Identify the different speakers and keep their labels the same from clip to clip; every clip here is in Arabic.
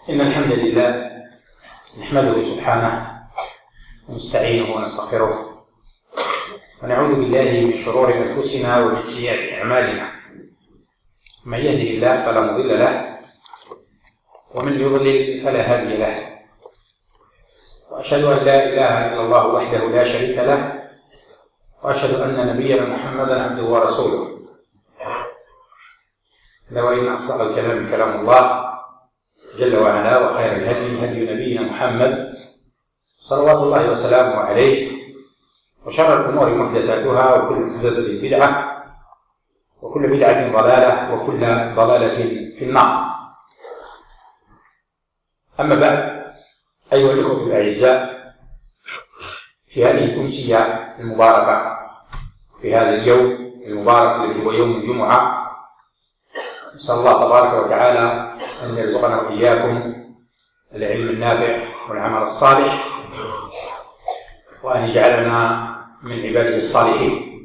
Speaker 1: إن الحمد لله نحمده سبحانه ونستعينه ونستغفره ونعوذ بالله من شرور أنفسنا ومن سيئات أعمالنا. من يهده الله فلا مضل له ومن يضلل فلا هادي له، وأشهد أن لا إله إلا الله وحده لا شريك له، وأشهد أن نبينا محمدا عبده ورسوله. وإن أصدق الكلام كلام الله جل وعلا، وخير الهدي هدي نبينا محمد صلوات الله وسلامه عليه، وشر الأمور محدثاتها، وكل محدثة بدعة، وكل بدعة ضلالة، وكل ضلالة في النار. أما بعد، أيها الإخوة الأعزاء، في هذه الأمسية المباركة، في هذا اليوم المبارك الذي هو يوم الجمعة، نسأل الله تبارك وتعالى أن يرزقنا وإياكم العلم النافع والعمل الصالح، وأن يجعلنا من عباده الصالحين.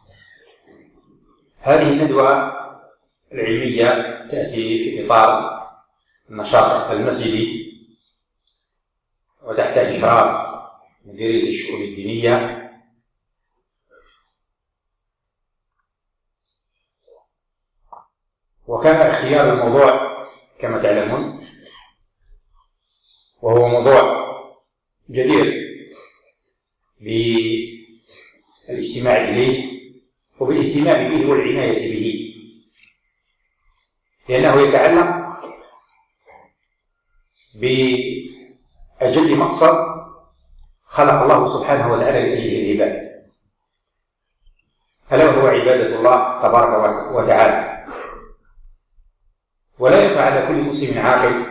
Speaker 1: هذه الندوة العلمية تأتي في إطار النشاط المسجدي وتحت إشراف مديرية الشؤون الدينية، وكان اختيار الموضوع كما تعلمون وهو موضوع جدير بالاستماع إليه وبالاهتمام به والعناية به، لأنه يتعلق بأجل مقصد خلق الله سبحانه وتعالى لأجله العباد، ألا وهو عبادة الله تبارك وتعالى. ولا يخفى على كل مسلم عاقل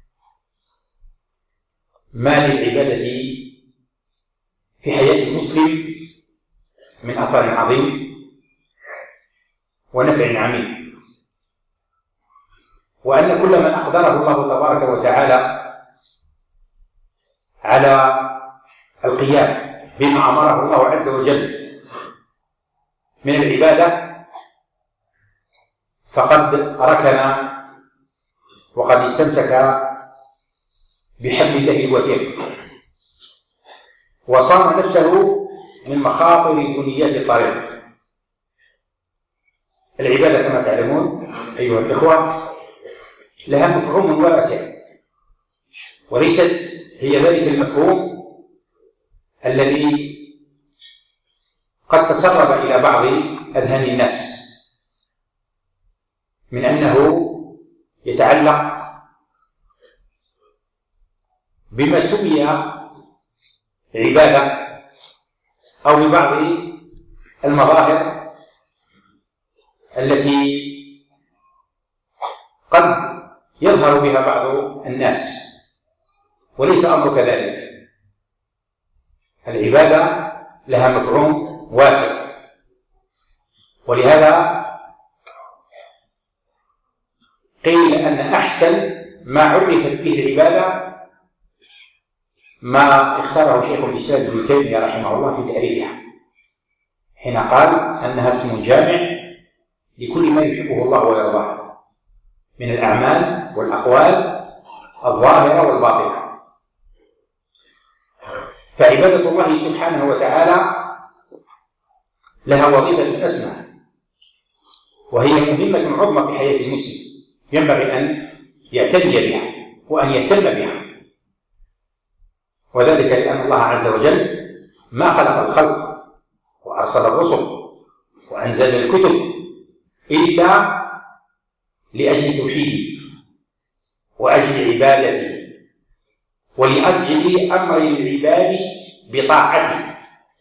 Speaker 1: ما للعبادة في حياة المسلم من أثر عظيم ونفع عميم، وأن كل من أقدره الله تبارك وتعالى على القيام بما أمره الله عز وجل من العبادة فقد ركن وقد استمسك بحبل الله الوثيق، وصان نفسه من مخاطر بنيات الطريق. العبادة كما تعلمون أيها الإخوة لها مفهوم واسع، وليست هي ذلك المفهوم الذي قد تسرب إلى بعض أذهان الناس من أنه يتعلق بما سمي عبادة أو ببعض المظاهر التي قد يظهر بها بعض الناس، وليس أمر كذلك. العبادة لها مفهوم واسع، ولهذا قيل أن أحسن ما عرفت به العبادة ما اختاره شيخ الإسلام ابن تيمية رحمه الله في تعريفها، حين قال أنها اسم جامع لكل ما يحبه الله ويرضاه من الأعمال والأقوال الظاهرة والباطنة. فعبادة الله سبحانه وتعالى لها وظيفة أسمى، وهي مهمة عظمى في حياة المسلم، ينبغي أن يعتني بها وأن يهتم بها، وذلك لأن الله عز وجل ما خلق الخلق وأرسل الرسل وأنزل الكتب إلا لأجل توحيده وأجل عبادته ولأجل أمر العباد بطاعته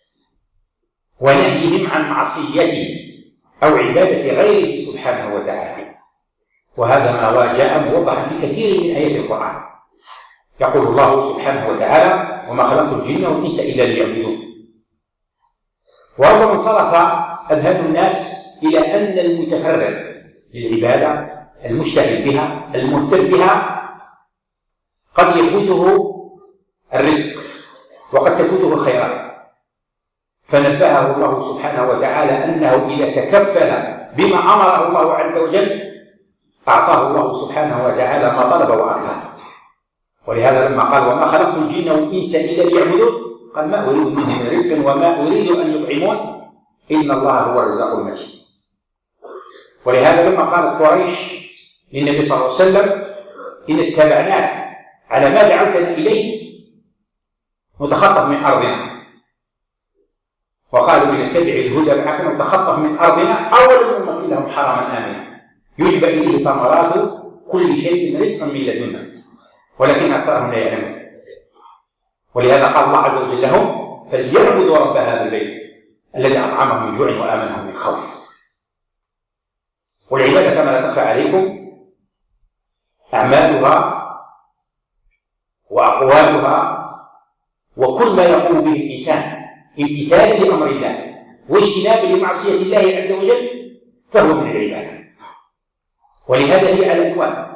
Speaker 1: ونهيهم عن معصيته أو عبادة غيره سبحانه وتعالى. وهذا ما جاء موضحا في كثير من آيات القرآن. يقول الله سبحانه وتعالى: وما خلقت الجن والإنس إلا ليعبدون. وربما انصرف أذهان الناس إلى أن المتفرغ للعبادة المشتغل بها المهتم بها قد يفوته الرزق وقد تفوته الخيرات، فنبهه الله سبحانه وتعالى أنه إذا تكفل بما أمره الله عز وجل أعطاه الله سبحانه وتعالى ما طلب وأكثر. ولهذا لما قال وما خلقت الجن والإنس إلا ليعبدون قال ما أريد منهم من رزق وما أريد أن يطعمون إن الله هو الرزاق المتين. ولهذا لما قالت قريش للنبي صلى الله عليه وسلم إن اتبعناك على ما دعوتنا إليه نتخطف من أرضنا، وقالوا إن نتبع الهدى معك نتخطف من أرضنا أولا نمكن لهم حراما آمنا يجبى إليه ثمرات كل شيء رزقا من لدنا ولكن أكثرهم لا يعلمون. ولهذا قال الله عز وجل لهم فليعبدوا رب هذا البيت الذي أطعمهم من جوع وآمنهم من خوف. والعبادة كما لا تخفى عليكم أعمالها وأقوالها وكل ما يقوم به الإنسان امتثالا لأمر الله واجتنابا لمعصية الله عز وجل فهو من العبادة. ولهذا هي على أنواع،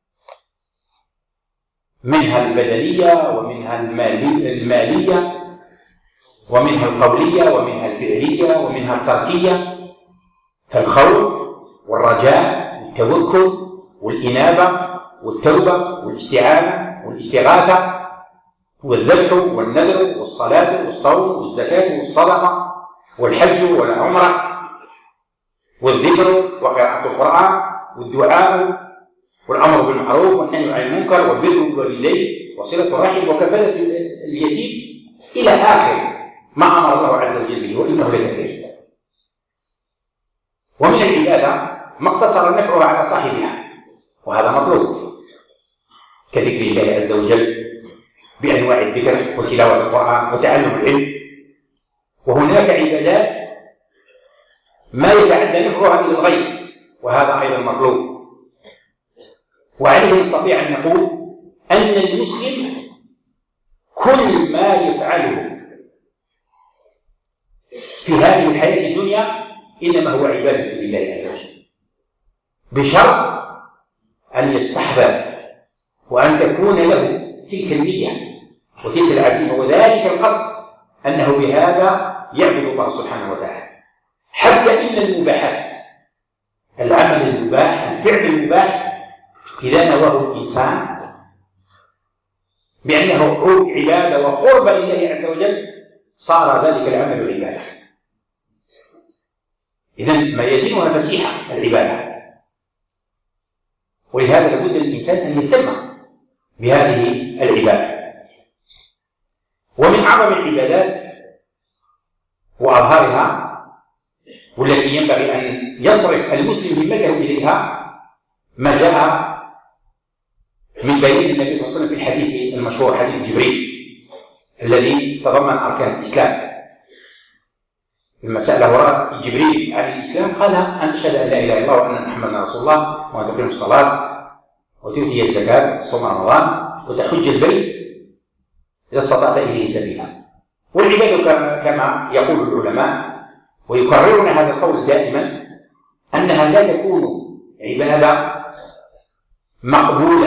Speaker 1: منها البدنية ومنها المالية ومنها القولية ومنها الفعلية ومنها التركية، فالخوف والرجاء والتوكل والإنابة والتوبة والاستعانة والاستغاثة والذبح والنذر والصلاة والصوم والزكاة والصدقة والحج والعمرة والذكر وقراءة القرآن والدعاء والأمر بالمعروف والنهي عن المنكر والبر بالوالدين وصلة الرحم وكفالة اليتيم إلى آخر ما أمر الله عز وجل به وإنه لكثير. ومن العبادة ما اقتصر نفعها على صاحبها وهذا مطلوب كذكر الله عز وجل بأنواع الذكر وتلاوة القرآن وتعلم العلم. وهناك عبادات ما يتعدى نفعها إلى الغير وهذا أيضا مطلوب. وعليه نستطيع أن نقول أن المسلم كل ما يفعله في هذه الحياة الدنيا إنما هو عبادة لله عز وجل بشرط أن يستحضر وأن تكون له تلك النية وتلك العزيمة وذلك القصد أنه بهذا يعبد الله سبحانه وتعالى. حتى إن المباحات العمل المباح الفعل المباح إذا نواه الإنسان بأنه عبادة وقرب لله عز وجل صار ذلك العمل عبادة. إذن ميادينها فسيحة العبادة. ولهذا لابد للإنسان أن يهتم بهذه العبادة. ومن أعظم العبادات وأظهرها والتي ينبغي أن يصرف المسلم همته إليها ما جاء من بيان النبي صلى الله عليه وسلم في الحديث المشهور حديث جبريل الذي تضمن أركان الإسلام. لما سأله جبريل عن الإسلام قال أن تشهد أن لا إله إلا الله وأن محمدا رسول الله وأن تقيم الصلاة وتؤتي الزكاة وتصوم رمضان وتحج البيت إذا استطعت إليه سبيلا. والعبادة كما يقول العلماء ويكررون هذا القول دائما أنها لا تكون عبادة مقبولة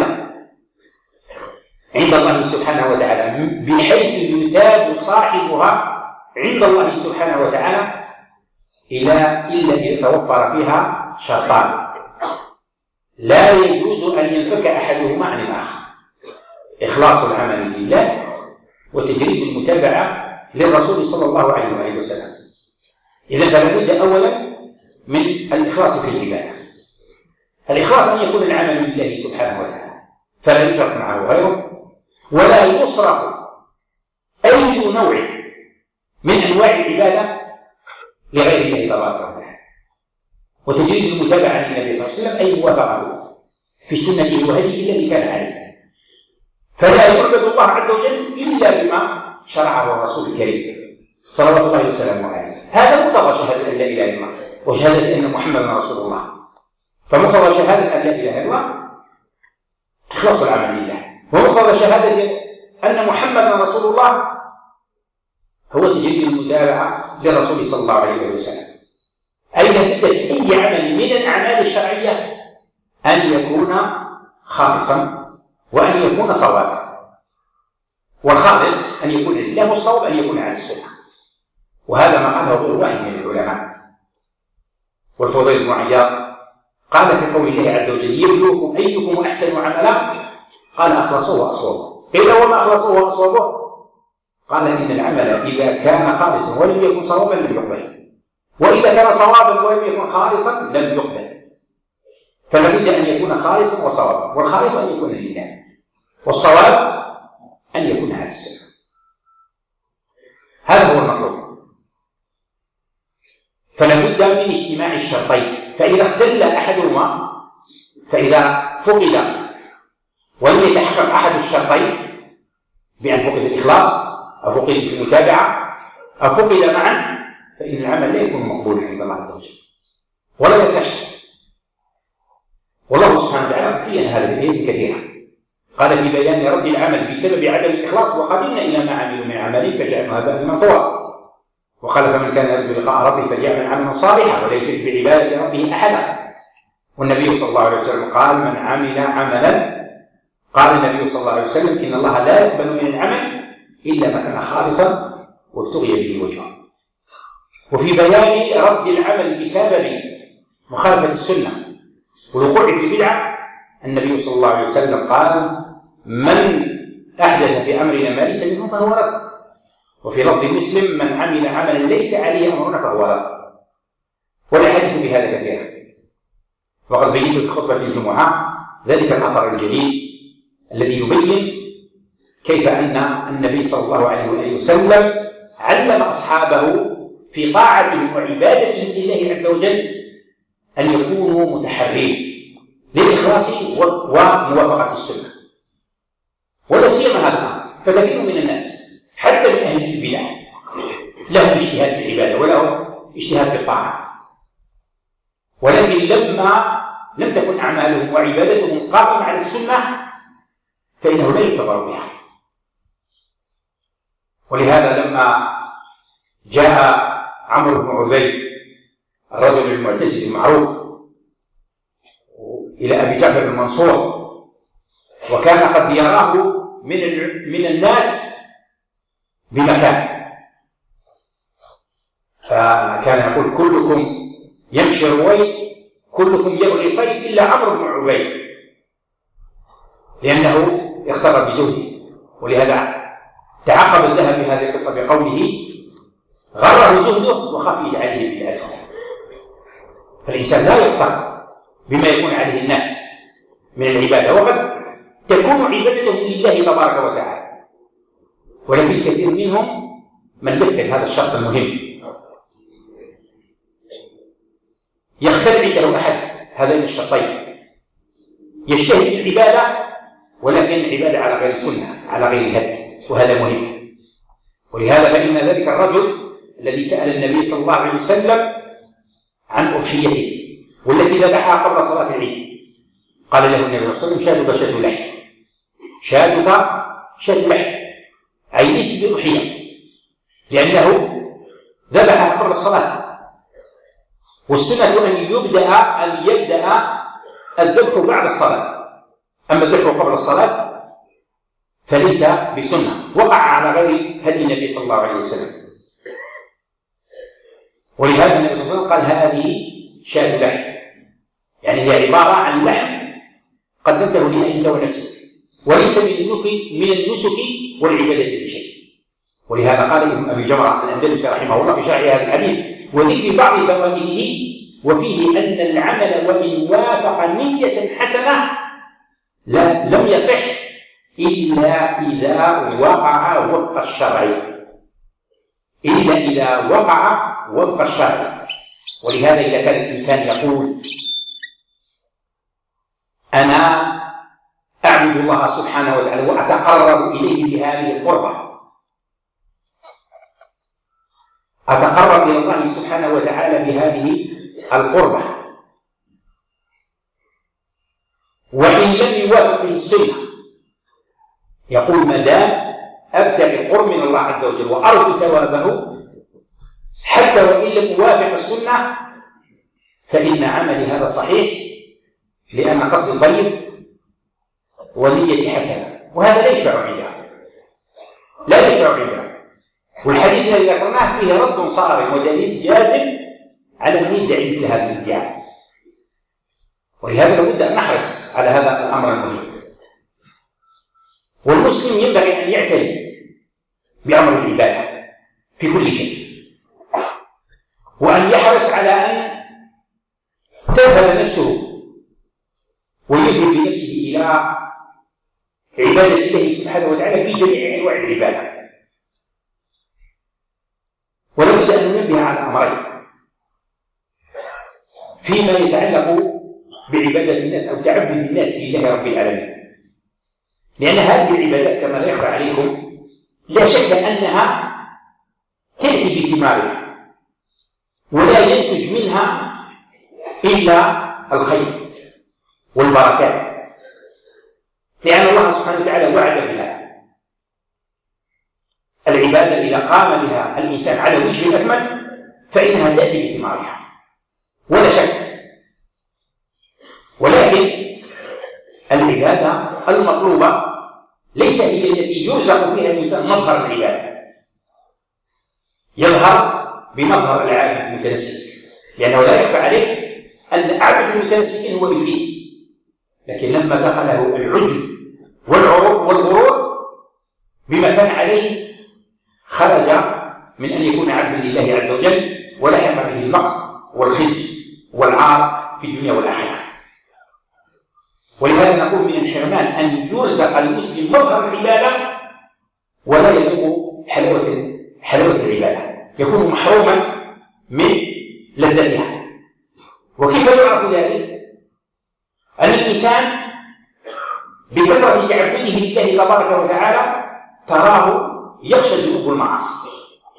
Speaker 1: عند الله سبحانه وتعالى بحيث يثاب صاحبها عند الله سبحانه وتعالى إلا إن يتوفر فيها شرطان لا يجوز أن ينفك أحدهما عن الآخر: إخلاص العمل لله وتجريد المتابعة للرسول صلى الله عليه وآله وسلم. إذن فلا بد أولا من الإخلاص في العبادة. الإخلاص أن يكون العمل لله سبحانه وتعالى فلا يشرك معه غيره ولا يصرف أي نوع من أنواع العبادة لغير الله تبارك وتعالى. وتجريد المتابعة للنبي صلى الله عليه وسلم أي موافقته في سنته وهديه الذي كان عليه. فلا يعبد الله عز وجل إلا بما شرعه الرسول الكريم صلوات الله وسلامه عليه. هذا مقتضى شهادة أن لا إله إلا الله وشهادة أن محمدا رسول الله. فمقتضى شهادة أن لا إله إلا الله إخلاص العمل لله، ومقتضى شهادة أن محمدا رسول الله هو تجريد المتابعة للرسول صلى الله عليه وسلم. أي لابد في أي عمل من الأعمال الشرعية أن يكون خالصا وأن يكون صوابا. والخالص أن يكون لله والصواب أن يكون على السنة. وهذا ما قاله غير واحد من العلماء. والفضيل بن عياض قال في قول الله عز وجل: يبلوكم أيكم أحسن عملا قال أخلصوه وأصوبه. قيل وما أخلصوه وأصوبه؟ قال إن العمل إذا كان خالصا ولم يكن صوابا لم يقبل، وإذا كان صوابا ولم يكن خالصا لم يقبل. فلا بد أن يكون خالصا وصوابا، والخالص أن يكون لله، والصواب أن يكون على السنة. هذا هو المطلوب. فلا بد من اجتماع الشرطين، فإذا اختل أحدهما، فإذا فقد ولم يتحقق أحد الشرطين بأن فقد الإخلاص أو فقد المتابعة أو فقد معا، فإن العمل لا يكون مقبولا عند الله عز وجل ولا يصح. والله سبحانه وتعالى بين هذا الآيات كثيرا. قال في بيان رد العمل بسبب عدم الإخلاص: وقدمنا إلى ما عملوا من عمل فجعلنا هباء منثورا. وقال: فمن كان يرجو لقاء ربه فليعمل عملا صالحا ولا يشرك بعبادة ربه أحدا. والنبي صلى الله عليه وسلم قال: من عمل عملا، قال النبي صلى الله عليه وسلم: إن الله لا يقبل من العمل إلا ما كان خالصا وابتغي به وجهه. وفي بيان رد العمل بسبب مخالفة السنة والوقوع في البدعة، النبي صلى الله عليه وسلم قال: من أحدث في أمرنا ما ليس منه فهو رد. وفي لفظ مسلم: من عمل عملا ليس عليه أمرنا فهو رد. والحديث بهذا كثيرا، وقد بينت في خطبة الجمعة ذلك الأثر الجليل الذي يبين كيف أن النبي صلى الله عليه وآله وسلم علم أصحابه في طاعتهم وعبادتهم لله عز وجل أن يكونوا متحرين للإخلاص وموافقة السنة. ولا سيما هذا الأمر، فكثير من الناس حتى من أهل البدع لهم اجتهاد في العبادة ولهم اجتهاد في الطاعة، ولكن لما لم تكن أعمالهم وعبادتهم قائمة على السنة فإنه لا يعتبر بها. ولهذا لما جاء عمرو بن عبيد الرجل المعتزلي المعروف إلى أبي جعفر المنصور، وكان قد يراه من الناس بمكان، فكان يقول: كلكم يمشي روي، كلكم يبغي صيد إلا عمرو بن عبيد، لأنه اختار بزهده. ولهذا تعقب الذهبي هذه القصة بقوله: غره زهده وخفي عليه بدعته. فالإنسان لا يختار بما يكون عليه الناس من العبادة، وقد تكون عبادتهم لله تبارك وتعالى، ولكن كثير منهم من يفقد هذا الشرط المهم، يختل عنده أحد هذين الشرطين، يجتهد في العبادة ولكن عبادة على غير سنة، على غير هدي، وهذا مهم. ولهذا فإن ذلك الرجل الذي سأل النبي صلى الله عليه وسلم عن أضحيته والتي ذبحها قبل صلاة العيد، قال له النبي صلى الله عليه وسلم: شاتك شاة لحم، شاتك شاة لحم، أي ليس بأضحية، لأنه ذبحها قبل الصلاة. والسنة أن يبدأ الذبح بعد الصلاة، أما الذبح قبل الصلاة فليس بسنة، وقع على غير هدي النبي صلى الله عليه وسلم. ولهذا النبي صلى الله عليه وسلم قال: هذه شاة لحم، يعني هي عبارة عن لحم قدمته لأهلك ونفسك، وليس من النسك والعبادة في شيء. ولهذا قال ابن أبي جمرة الأندلسي رحمه الله في شرح هذا الحديث وذكر بعض فوائده: وفيه أن العمل وإن وافق نية حسنة لم يصح إلا إذا وقع وفق الشرع، إلا إذا وقع وفق الشرع. ولهذا إذا كان الإنسان يقول: أنا أعبد الله سبحانه وتعالى وأتقرب إليه بهذه القربة، أتقرب إلى الله سبحانه وتعالى بهذه القربة، وإن لم يوافق به السنة، يقول: ما دام أبتغي القرب من الله عز وجل وأرجو ثوابه حتى وإن لم يوافق السنة فإن عملي هذا صحيح، لأن قصد طيب ونية حسنة. وهذا لا يشفع عندها، لا يشفع عندها. والحديث الذي ذكرناه فيه رد صارم ودليل جازم على من يدعي مثل هذا الادعاء. ولهذا لابد أن نحرص على هذا الأمر المهم. والمسلم ينبغي أن يعتني بأمر العبادة في كل شيء، وأن يحرص على أن تذهب نفسه ويذهب بنفسه إلى عبادة الله سبحانه وتعالى في جميع أنواع العبادة. ولا بد أن ننبه على أمرين فيما يتعلق بعبادة الناس أو تعبد الناس لله رب العالمين، لأن هذه العبادات كما لا يخفى عليكم لا شك أنها تأتي بثمارها ولا ينتج منها إلا الخير والبركات، لأن الله سبحانه وتعالى وعد بها. العبادة إذا قام بها الإنسان على وجه الأكمل فإنها تأتي بثمارها ولا شك. ولكن العبادة المطلوبة ليس هي التي يرزق فيها الإنسان مظهر العبادة، يظهر بمظهر العابد المتنسك، لأنه لا يخفى عليك أن أعبد المتنسكين هو إبليس، لكن لما دخله العجب والغرور بما كان عليه خرج من أن يكون عبدا لله عز وجل، ولحق به المقت والخزي والعار في الدنيا والآخرة. ولهذا نقول من الحرمان أن يرزق المسلم مظهر العبادة ولا يذوق حلاوة العبادة، يكون محروما من لذتها. وكيف يعرف ذلك؟ أن الإنسان بكثرة تعبده لله تبارك وتعالى تراه يخشى الذنوب والمعاصي،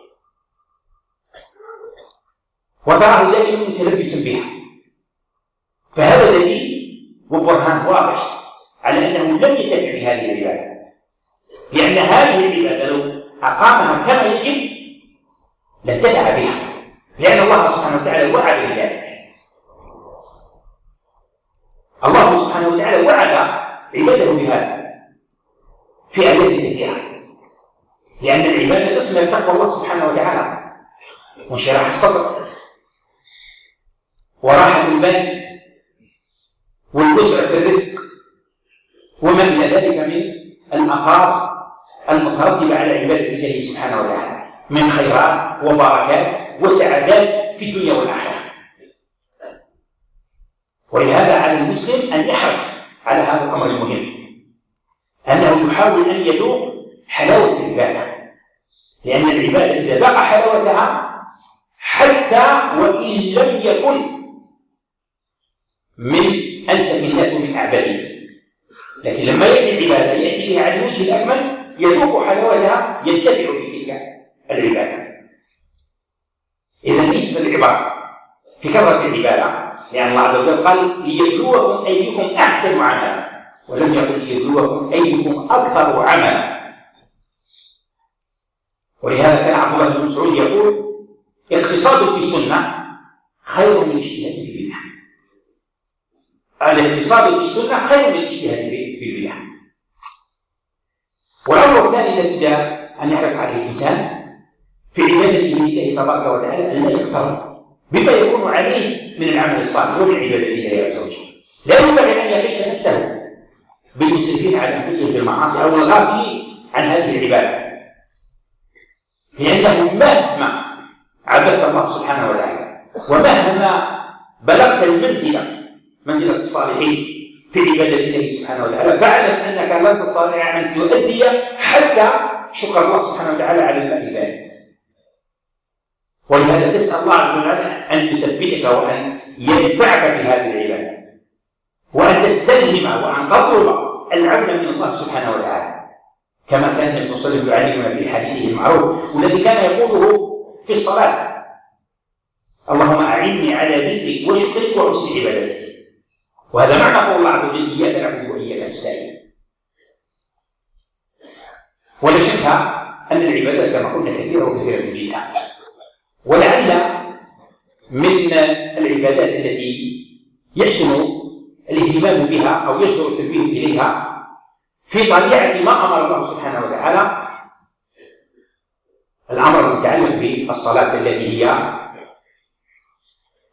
Speaker 1: وتراه دائما متلبسا بها، فهذا دليل وبرهان واضح على أنه لم يتبع بهذه العبادة، لأن هذه العبادة لو أقامها كما يجب لانتفع بها، لأن الله سبحانه وتعالى وعد بذلك. الله سبحانه وتعالى وعد عباده بهذا في آيات كثيرة، لأن العبادة تثمر تقوى الله سبحانه وتعالى وانشراح الصدر وراحة البال والوسع في الرزق وما إلى ذلك من الآثار المترتبة على عبادة الله سبحانه وتعالى من خيرات وبركات وسعادات في الدنيا والآخرة. ولهذا على المسلم أن يحرص على هذا الأمر المهم، أنه يحاول أن يذوق حلاوة العبادة، لأن العبادة إذا ذاق حلاوتها حتى وإن لم يكن من أنسب الناس ومن أعبدهم، لكن لما يأتي العبادة يأتي بها على الوجه الأكمل يذوق حلاوتها ينتفع بتلك العبادة. إذا ليس العبادة في كثرة العبادة، لأن الله عز وجل قال ليبلوكم أيكم أحسن عملا، ولم يقل ليبلوكم أيكم أكثر عملا. ولهذا كان عبد الله بن مسعود يقول اقتصاد في السنة خير من اجتهاد في البدع. الاقتصاد في السنة خير من الاجتهاد في البدع. والأمر الثاني الذي أن يحرص عليه الإنسان في عبادته لله تبارك وتعالى أن لا يقترب بما يكون عليه من العمل الصالح ومن عبادة الله عز وجل. لا ينبغي أن يقيس نفسه بالمسرفين على أنفسهم في المعاصي أو الغافلين عن هذه العبادة، لأنه مهما عبدت الله سبحانه وتعالى ومهما بلغت منزلة الصالحين في عبادة الله سبحانه وتعالى فاعلم أنك لن تستطيع أن تؤدي حتى شكر الله سبحانه وتعالى على الماء البارد. ولهذا تسأل الله عز وجل أن يثبتك وأن ينفعك بهذه العبادة، وأن تستلهم وأن تطلب العون من الله سبحانه وتعالى، كما كان النبي صلى الله عليه وسلم يعلمنا في حديثه المعروف والذي كان يقوله في الصلاة: اللهم أعني على ذكرك وشكرك وحسن عبادتك. وهذا معنى قول الله عز وجل: إياك نعبد وإياك نستعين. ولا شك أن العبادة كما قلنا كثيرة وكثيرة جدا، ولعل من العبادات التي يحسن الاهتمام بها أو يصدر التنبيه إليها في طليعة ما أمر الله سبحانه وتعالى الأمر المتعلق بالصلاة التي هي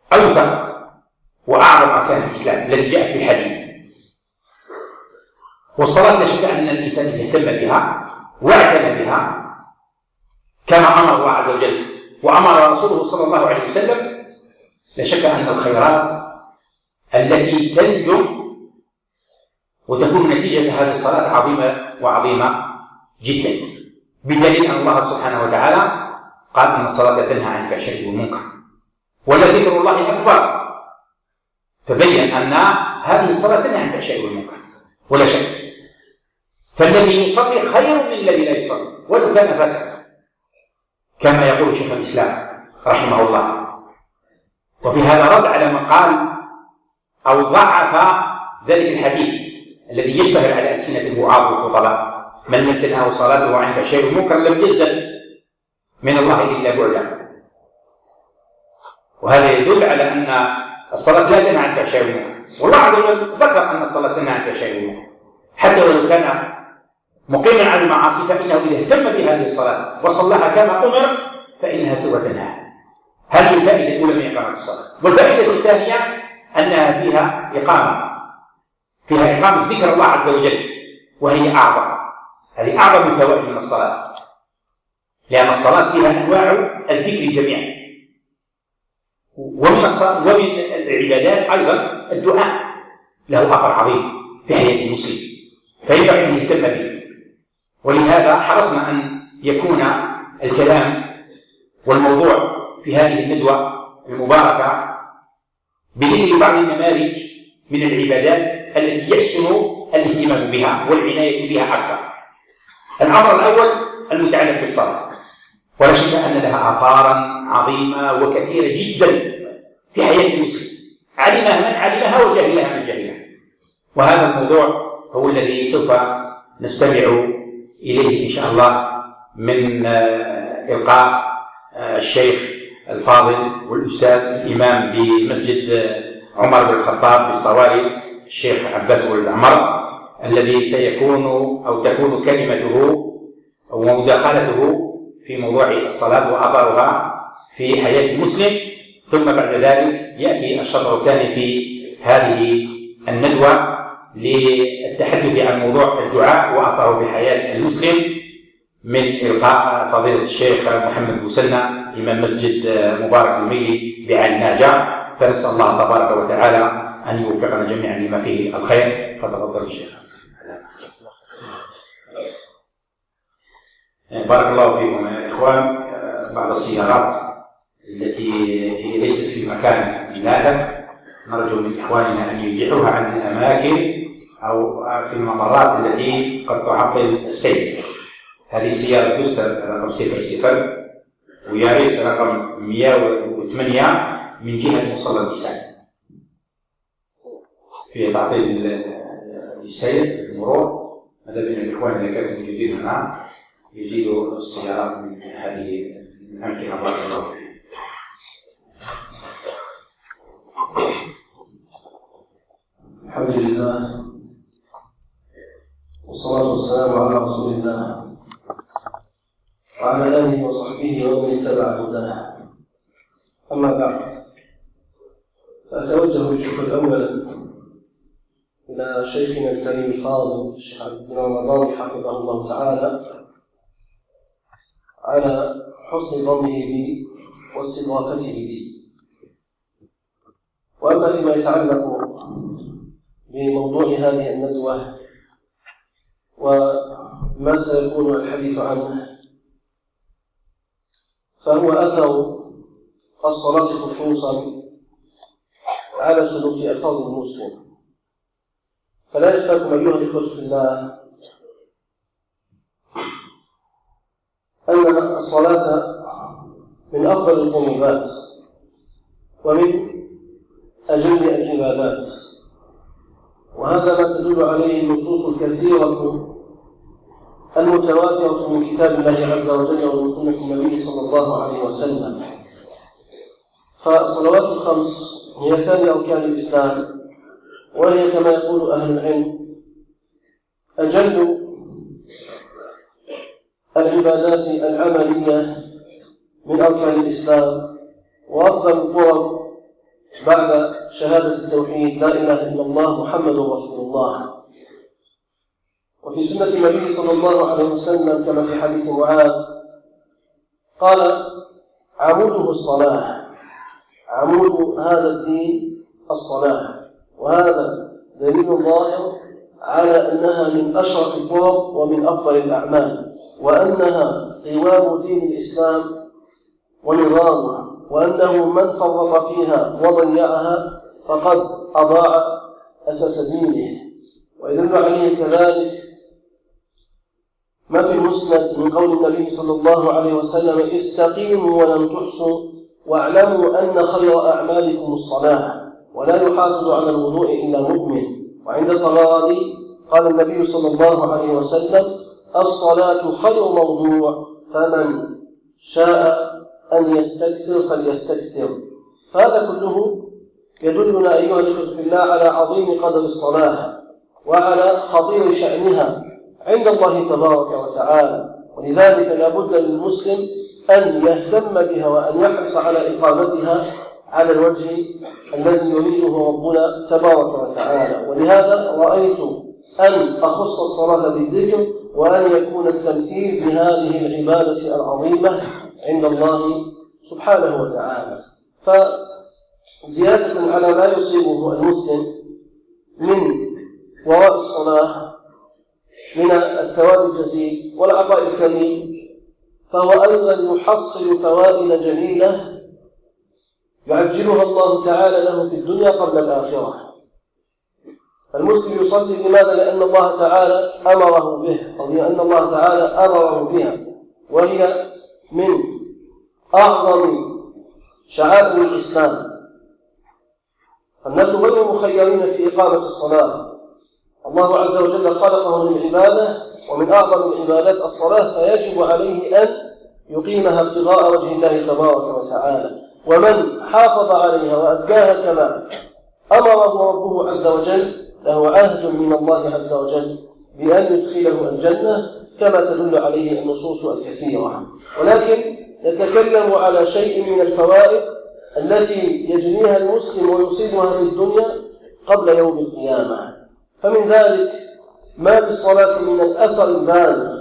Speaker 1: أوثق وأعظم أركان الإسلام الذي جاء في الحديث. والصلاة لا شك أن الإنسان يهتم بها واعتنى بها كما أمر الله عز وجل وأمر رسوله صلى الله عليه وسلم، لا شك أن الخيرات التي تنجم وتكون نتيجة هذه الصلاة عظيمة جدا، بدليل أن الله سبحانه وتعالى قال إن الصلاة تنهى عن الفحشاء والمنكر ولذكر الله أكبر، فبين أن هذه الصلاة تنهى عن الفحشاء والمنكر ولا شك. فالذي يصلي خير من الذي لا يصلي ولو كان فاسقا، كما يقول شيخ الإسلام رحمه الله. وفي هذا رد على من قال أو ضعف ذلك الحديث الذي يشتهر على ألسنة الوعاظ والخطباء: من لم تنهه صلاته عن الفحشاء والمنكر لم يزدد من الله إلا بعدا. وهذا يدل على أن الصلاة لا تنهى عن الفحشاء والمنكر، والله عز وجل ذكر أن الصلاة تنهى عن الفحشاء والمنكر، حتى ولو كان مقيما على المعاصي فإنه إذا اهتم بهذه الصلاة وصلىها كما أمر فإنها سوف تنهى. هذه الفائدة الأولى من إقامة الصلاة. والفائدة الثانية أنها فيها إقامة ذكر الله عز وجل، وهي أعظم، هذه أعظم الفوائد من الصلاة، لأن الصلاة فيها أنواع الذكر جميعا. ومن العبادات أيضا الدعاء له أثر عظيم في حياة المسلم، فينبغي أن يهتم به. ولهذا حرصنا أن يكون الكلام والموضوع في هذه الندوة المباركة بذكر بعض النماذج من العبادات التي يحسن الاهتمام بها والعناية بها أكثر. الأمر الأول المتعلق بالصلاة، ولا شك أن لها آثارا عظيمة وكثيرة جدا في حياة المسلم، علمها من علمها وجهلها من جهلها. وهذا الموضوع هو الذي سوف نستمع إليه إن شاء الله من إلقاء الشيخ الفاضل والأستاذ الإمام بمسجد عمر بن الخطاب بالصواري الشيخ عباس ولد عمر، الذي سيكون أو تكون كلمته ومداخلته في موضوع الصلاة وأثرها في حياة المسلم. ثم بعد ذلك يأتي الشطر الثاني في هذه الندوة للتحدث عن موضوع الدعاء وأثره في حياة المسلم من إلقاء فضيلة الشيخ محمد بوسنة إمام مسجد مبارك الميلي بعين ناجع. فنسأل الله تبارك وتعالى أن يوفقنا جميعا لما فيه الخير. فتفضل الشيخ. بارك الله فيكم يا إخوان. بعض السيارات التي هي ليست في مكان لائق نرجو من إخواننا أن يزيحوها عن الأماكن أو في الممرات التي قد تعطل السير. هذه سيارة دوستر رقم 00 وياريس رقم 108 من جهة مصلى النساء في تعطيل السير المرور. هذا من الإخوان اللي كانوا موجودين هنا يزيدوا السيارات من هذه الأمكنة. بارك الله فيكم.
Speaker 2: الحمد لله والصلاة والسلام على رسول الله وعلى آله وصحبه ومن اتبع هداه. أما بعد، فأتوجه بالشكر أولا إلى شيخنا الكريم الفاضل الشيخ عز بن رمضان حفظه الله تعالى على حسن ظنه بي واستضافته لي. وأما فيما يتعلق بموضوع هذه الندوة وما سيكون الحديث عنه، فهو أثر الصلاة خصوصا على سلوك ألفاظ المسلم. فلا يخفاكم أيها الإخوة في الله أن الصلاة من أفضل القربات ومن أجل العبادات، وهذا ما تدل عليه النصوص الكثيرة المتواترة من كتاب الله عز وجل ومن سنة النبي صلى الله عليه وسلم. فالصلوات الخمس هي ثاني أركان الإسلام، وهي كما يقول أهل العلم أجل العبادات العملية من أركان الإسلام، وأفضل القرب بعد شهادة التوحيد لا إله إلا الله محمد رسول الله. وفي سنة النبي صلى الله عليه وسلم كما في حديث معاذ قال: عموده الصلاة، عمود هذا الدين الصلاة. وهذا دليل ظاهر على أنها من أشرف الطرق ومن أفضل الأعمال، وأنها قوام دين الإسلام ونظامه، وأنه من فرط فيها وضيعها فقد أضاع أساس دينه. ويدل عليه كذلك ما في المسند من قول النبي صلى الله عليه وسلم: استقيموا ولم تحصوا واعلموا أن خير أعمالكم الصلاة، ولا يحافظ على الوضوء إلا مؤمن. وعند الطبراني قال النبي صلى الله عليه وسلم: الصلاة خير موضوع، فمن شاء أن يستكثر فليستكثر. فهذا كله يدلنا أيها الإخوة في الله على عظيم قدر الصلاة وعلى خطير شأنها عند الله تبارك وتعالى. ولذلك لا بد للمسلم أن يهتم بها وأن يحرص على إقامتها على الوجه الذي يريده ربنا تبارك وتعالى. ولهذا رأيت أن أخص الصلاة بالذكر، وأن يكون التمثيل بهذه العبادة العظيمة عند الله سبحانه وتعالى. فزيادة على ما يصيبه المسلم من وراء الصلاة من الثواب الجزيل والعطاء الكريم، فهو أيضا يحصل فوائد جليلة يعجلها الله تعالى له في الدنيا قبل الآخرة. فالمسلم يصلي لماذا؟ لأن الله تعالى أمره به، أو لأن الله تعالى أمره بها، وهي من أعظم شعائر الإسلام. فالناس غير مخيرين في إقامة الصلاة. الله عز وجل خلقه للعبادة، ومن أعظم العبادات الصلاة، فيجب عليه أن يقيمها ابتغاء وجه الله تبارك وتعالى. ومن حافظ عليها وأداها كما أمره ربه عز وجل له عهد من الله عز وجل بأن يدخله الجنة، كما تدل عليه النصوص الكثيرة. ولكن نتكلم على شيء من الفوائد التي يجنيها المسلم ويصيبها في الدنيا قبل يوم القيامة. فمن ذلك ما بالصلاة من الأثر البالغ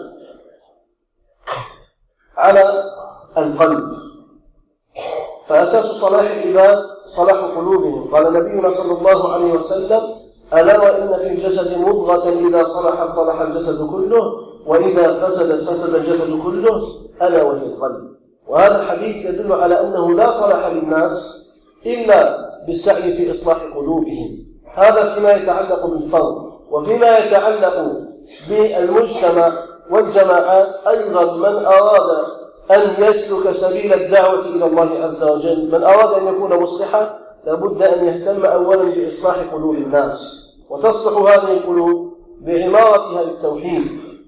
Speaker 2: على القلب. فأساس صلاح العباد صلاح قلوبهم. قال نبينا صلى الله عليه وسلم: ألا وإن في الجسد مضغة إذا صلحت صلح الجسد كله، وإذا فسدت فسد الجسد كله، ألا وهي القلب. وهذا الحديث يدل على أنه لا صلاح للناس إلا بالسعي في إصلاح قلوبهم. هذا فيما يتعلق بالفرد. وفيما يتعلق بالمجتمع والجماعات أيضا، من أراد أن يسلك سبيل الدعوة إلى الله عز وجل، من أراد أن يكون مصلحا، لابد أن يهتم أولا بإصلاح قلوب الناس. وتصلح هذه القلوب بعمارتها بالتوحيد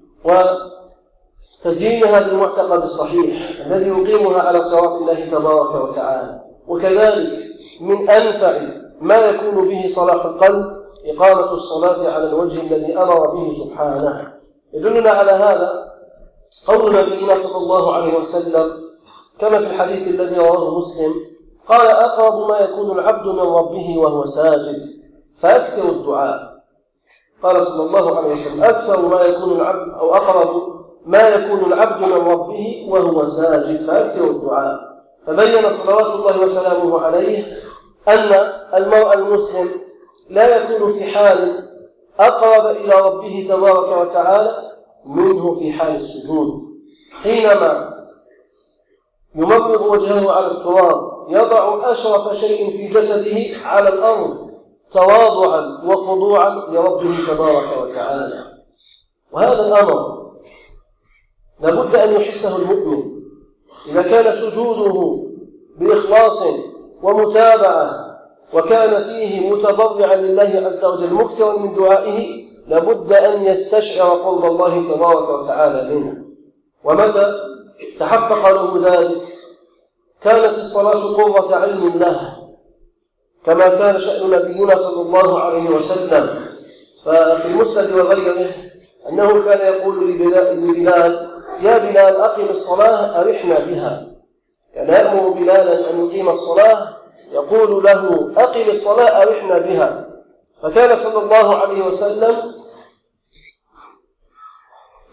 Speaker 2: وتزيينها بالمعتقد الصحيح الذي يقيمها على صراط الله تبارك وتعالى. وكذلك من أنفع ما يكون به صلاح القلب إقامة الصلاة على الوجه الذي أمر به سبحانه. يدلنا على هذا قول نبينا صلى الله عليه وسلم كما في الحديث الذي رواه مسلم: قال: أقرب ما يكون العبد من ربه وهو ساجد فأكثر الدعاء. قال صلى الله عليه وسلم: أكثر ما يكون العبد، أو أقرب ما يكون العبد من ربه وهو ساجد فأكثر الدعاء. فبين صلوات الله وسلامه عليه أن المرء المسلم لا يكون في حال أقرب إلى ربه تبارك وتعالى منه في حال السجود، حينما يمرغ وجهه على التراب يضع أشرف شيء في جسده على الأرض تواضعا وخضوعا لربه تبارك وتعالى. وهذا الأمر لابد أن يحسه المؤمن إذا كان سجوده بإخلاص ومتابعة، وكان فيه متضرعا لله عز وجل مكثرا من دعائه، لابد أن يستشعر قرب الله تبارك وتعالى منه. ومتى تحقق له ذلك كانت الصلاة قرة عين له، كما كان شأن نبينا صلى الله عليه وسلم. ففي المسند وغيره أنه كان يقول لبلال: يا بلال أقم الصلاة أرحنا بها. كان يأمر بلالا أن يقيم الصلاة، يقول له: أقم الصلاة أرحنا بها. فكان صلى الله عليه وسلم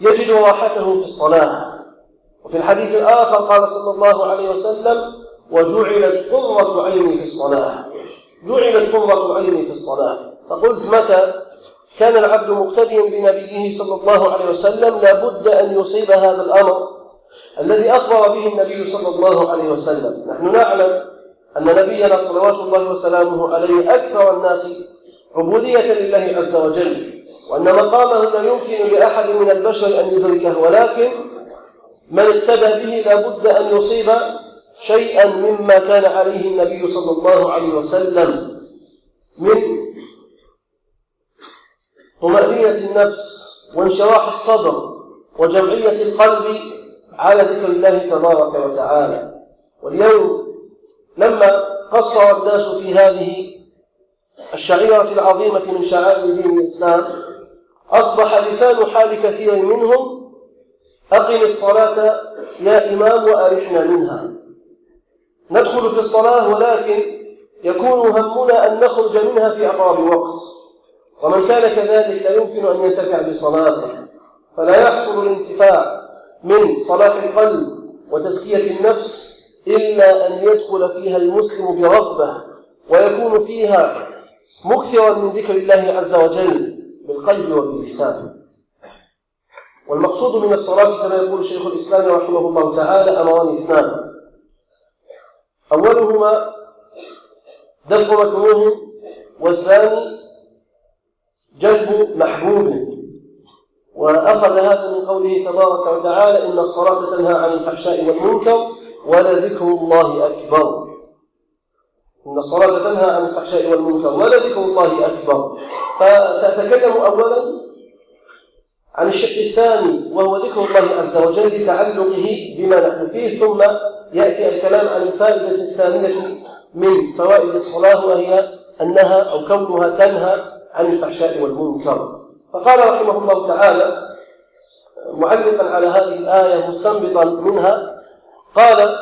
Speaker 2: يجد راحته في الصلاة. وفي الحديث الآخر قال صلى الله عليه وسلم: وجعلت قرة عيني في الصلاة. جعلت قرة عيني في الصلاة. فقلت: متى كان العبد مقتديا بنبيه صلى الله عليه وسلم لابد أن يصيب هذا الأمر الذي أخبر به النبي صلى الله عليه وسلم. نحن نعلم أن نبينا صلوات الله وسلامه عليه أكثر الناس عبودية لله عز وجل، وأن مقامه لا يمكن لأحد من البشر أن يدركه، ولكن من اقتدى به لابد أن يصيب شيئا مما كان عليه النبي صلى الله عليه وسلم من طمأنينة النفس وانشراح الصدر وجمعية القلب على ذكر الله تبارك وتعالى. واليوم لما قصر الناس في هذه الشعيرة العظيمة من شعائر دين الإسلام أصبح لسان حال كثير منهم: أقم الصلاة يا إمام وأرحنا منها. ندخل في الصلاة ولكن يكون همنا أن نخرج منها في أقرب وقت، ومن كان كذلك لا يمكن أن ينتفع بصلاته، فلا يحصل الانتفاع من صلاح القلب وتزكية النفس إلا أن يدخل فيها المسلم برغبة ويكون فيها مكثرا من ذكر الله عز وجل بالقلب وباللسان. والمقصود من الصلاة كما يقول شيخ الإسلام رحمه الله تعالى أمران اثنان: أولهما دفع مكروه، والثاني جلب محبوب. وأخذ هذا من قوله تبارك وتعالى: إن الصلاة تنهى عن الفحشاء والمنكر ولذكر الله أكبر. إن الصلاة تنهى عن الفحشاء والمنكر ولذكر الله أكبر. فسأتكلم أولا عن الشق الثاني وهو ذكر الله عز وجل لتعلقه بما نحن فيه، ثم يأتي الكلام عن الفائدة الثانية من فوائد الصلاة، وهي أنها أو كونها تنهى عن الفحشاء والمنكر. فقال رحمه الله تعالى معلقا على هذه الآية مستنبطا منها، قال: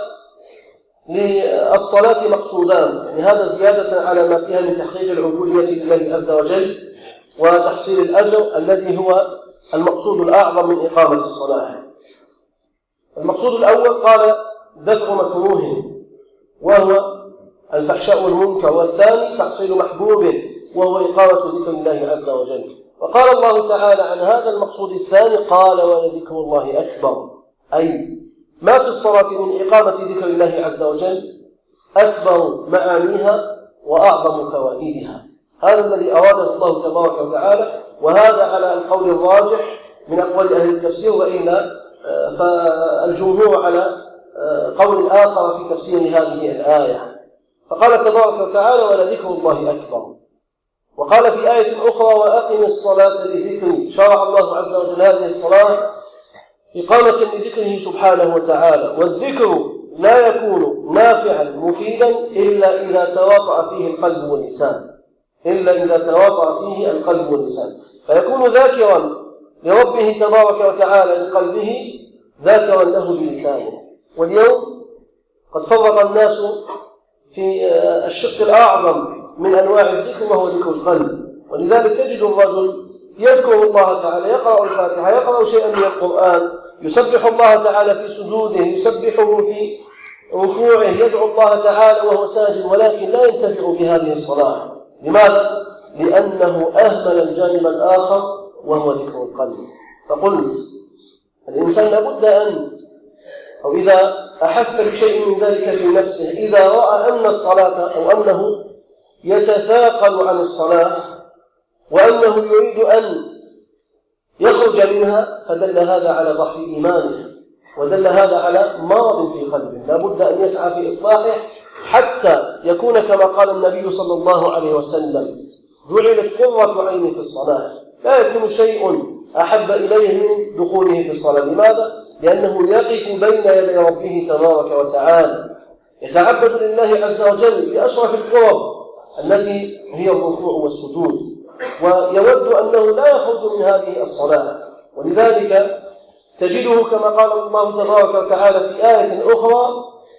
Speaker 2: للصلاة مقصودان، يعني هذا زيادة على ما فيها من تحقيق العبودية لله عز وجل وتحصيل الأجر الذي هو المقصود الأعظم من إقامة الصلاة. المقصود الأول قال دفع مكروه وهو الفحشاء والمنكر، والثاني تحصيل محبوب وهو إقامة ذكر الله عز وجل. وقال الله تعالى عن هذا المقصود الثاني قال: ولذكر الله أكبر، أي ما في الصلاة من إقامة ذكر الله عز وجل أكبر معانيها وأعظم فوائدها. هذا الذي أراده الله تبارك وتعالى، وهذا على القول الراجح من أقوال أهل التفسير، وإلا فالجمهور على قول آخر في تفسير هذه الآية. فقال تبارك وتعالى: ولذكر الله أكبر. وقال في آية أخرى: وأقم الصلاة لذكري. شرع الله عز وجل هذه الصلاة إقامة لذكره سبحانه وتعالى، والذكر لا يكون نافعا مفيدا إلا إذا تواطأ فيه القلب واللسان، فيكون ذاكرا لربه تبارك وتعالى بقلبه، ذاكرا له بلسانه. واليوم قد فرط الناس في الشق الأعظم من أنواع الذكر وهو ذكر القلب، ولذلك تجد الرجل يذكر الله تعالى، يقرأ الفاتحة، يقرأ شيئا من القرآن، يسبح الله تعالى في سجوده، يسبحه في ركوعه، يدعو الله تعالى وهو ساجد، ولكن لا ينتفع بهذه الصلاة. لماذا؟ لأنه أهمل الجانب الآخر وهو ذكر القلب. فقلت الإنسان لابد أن، أو إذا أحس بشيء من ذلك في نفسه، إذا رأى أن الصلاة أو أنه يتثاقل عن الصلاة وأنه يريد أن يخرج منها، فدل هذا على ضعف إيمانه، ودل هذا على مرض في قلبه، لابد أن يسعى في إصلاحه حتى يكون كما قال النبي صلى الله عليه وسلم: جعلت قرة عيني في الصلاة. لا يكون شيء أحب إليه من دخوله في الصلاة. لماذا؟ لأنه يقف بين يدي ربه تبارك وتعالى، يتعبد لله عز وجل بأشرف القرب التي هي الركوع والسجود، ويود أنه لا يخرج من هذه الصلاة. ولذلك تجده كما قال الله تبارك وتعالى في آية أخرى: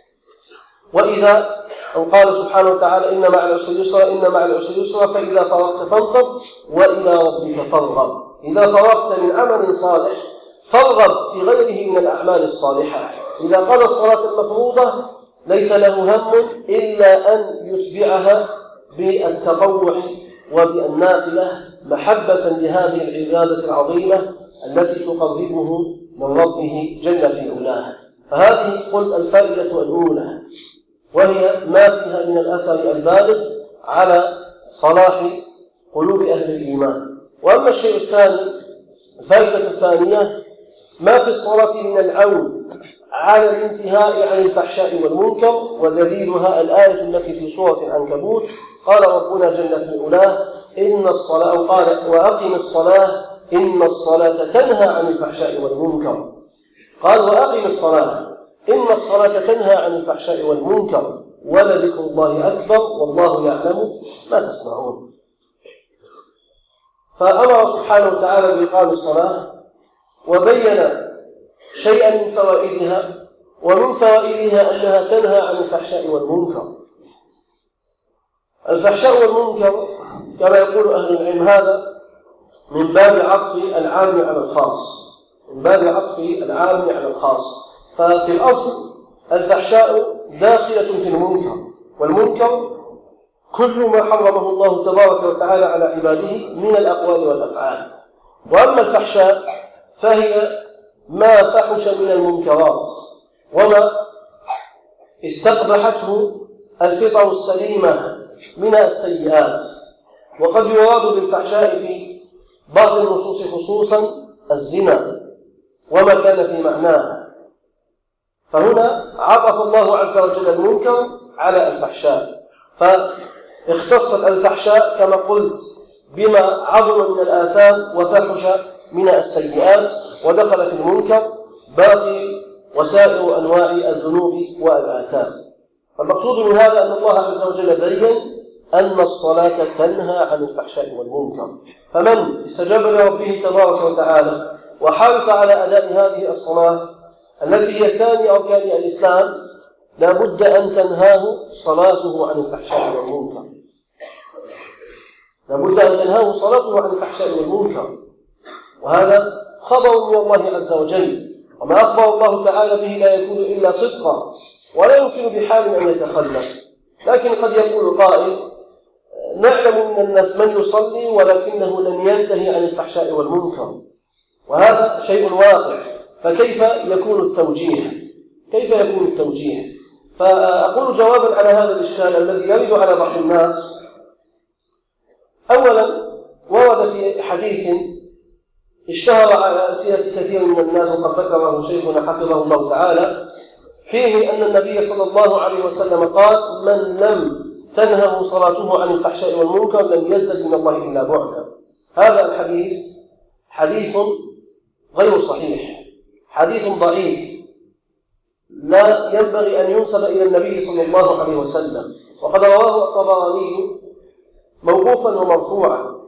Speaker 2: وإذا، أو قال سبحانه وتعالى: إن مع العسر يسرا، إن مع العسر يسرا، فإذا فرغت فانصب وإلى ربك فارغب. إذا فرغت من عمل صالح فارغب في غيره من الأعمال الصالحة. إذا قضى الصلاة المفروضة ليس له هم إلا أن يتبعها بالتطوع وبالنافلة محبة لهذه العبادة العظيمة التي تقربه من ربه جل في علاه. فهذه قلت الفائدة الأولى، وهي ما فيها من الأثر البالغ على صلاح قلوب أهل الإيمان. وأما الشيء الثاني، الفائدة الثانية، ما في الصلاة من العون على الانتهاء عن الفحشاء والمنكر، ودليلها الآية التي في سورة العنكبوت قال ربنا جل في علاه إن الصلاة، قال وأقم الصلاة إن الصلاة تنهى عن الفحشاء والمنكر. قال وأقم الصلاة إن الصلاة تنهى عن الفحشاء والمنكر ولذكر الله أكبر والله يعلم ما تصنعون. فأمر سبحانه وتعالى بإقام الصلاة وبين شيئا من فوائدها، ومن فوائدها أنها تنهى عن الفحشاء والمنكر. الفحشاء والمنكر كما يقول أهل العلم هذا من باب عطف العام على الخاص، من باب عطف العام على الخاص. ففي الأصل الفحشاء داخلة في المنكر، والمنكر كل ما حرمه الله تبارك وتعالى على عباده من الأقوال والأفعال. وأما الفحشاء فهي ما فحش من المنكرات وما استقبحته الفطر السليمة من السيئات. وقد يراد بالفحشاء في بعض النصوص خصوصا الزنا وما كان في معناه، فهنا عطف الله عز وجل المنكر على الفحشاء، فاختصت الفحشاء كما قلت بما عظم من الآثام وفحش من السيئات، ودخل في المنكر باقي وسائر أنواع الذنوب والآثام. فالمقصود من هذا أن الله عز وجل بين أن الصلاة تنهى عن الفحشاء والمنكر، فمن استجاب لربه تبارك وتعالى وحرص على أداء هذه الصلاة التي هي ثاني أركان الإسلام لا بد أن تنهاه صلاته عن الفحشاء والمنكر، لا بد أن تنهاه صلاته عن الفحشاء والمنكر. وهذا خبر من الله عز وجل، وما أخبر الله تعالى به لا يكون إلا صدقا ولا يمكن بحال أن يتخلف. لكن قد يقول قائل نعلم من الناس من يصلي ولكنه لم ينتهي عن الفحشاء والمنكر، وهذا شيء واقع، فكيف يكون التوجيه؟ كيف يكون التوجيه؟ فأقول جوابا على هذا الإشكال الذي يرد على بعض الناس. أولا ورد في حديث اشتهر على ألسنة كثير من الناس وقد ذكره شيخنا حفظه الله تعالى فيه أن النبي صلى الله عليه وسلم قال من لم تنهه صلاته عن الفحشاء والمنكر لم يزدد من الله إلا بعدا. هذا الحديث حديث غير صحيح، حديث ضعيف لا ينبغي أن ينسب إلى النبي صلى الله عليه وسلم، وقد رواه الطبراني موقوفا ومرفوعا.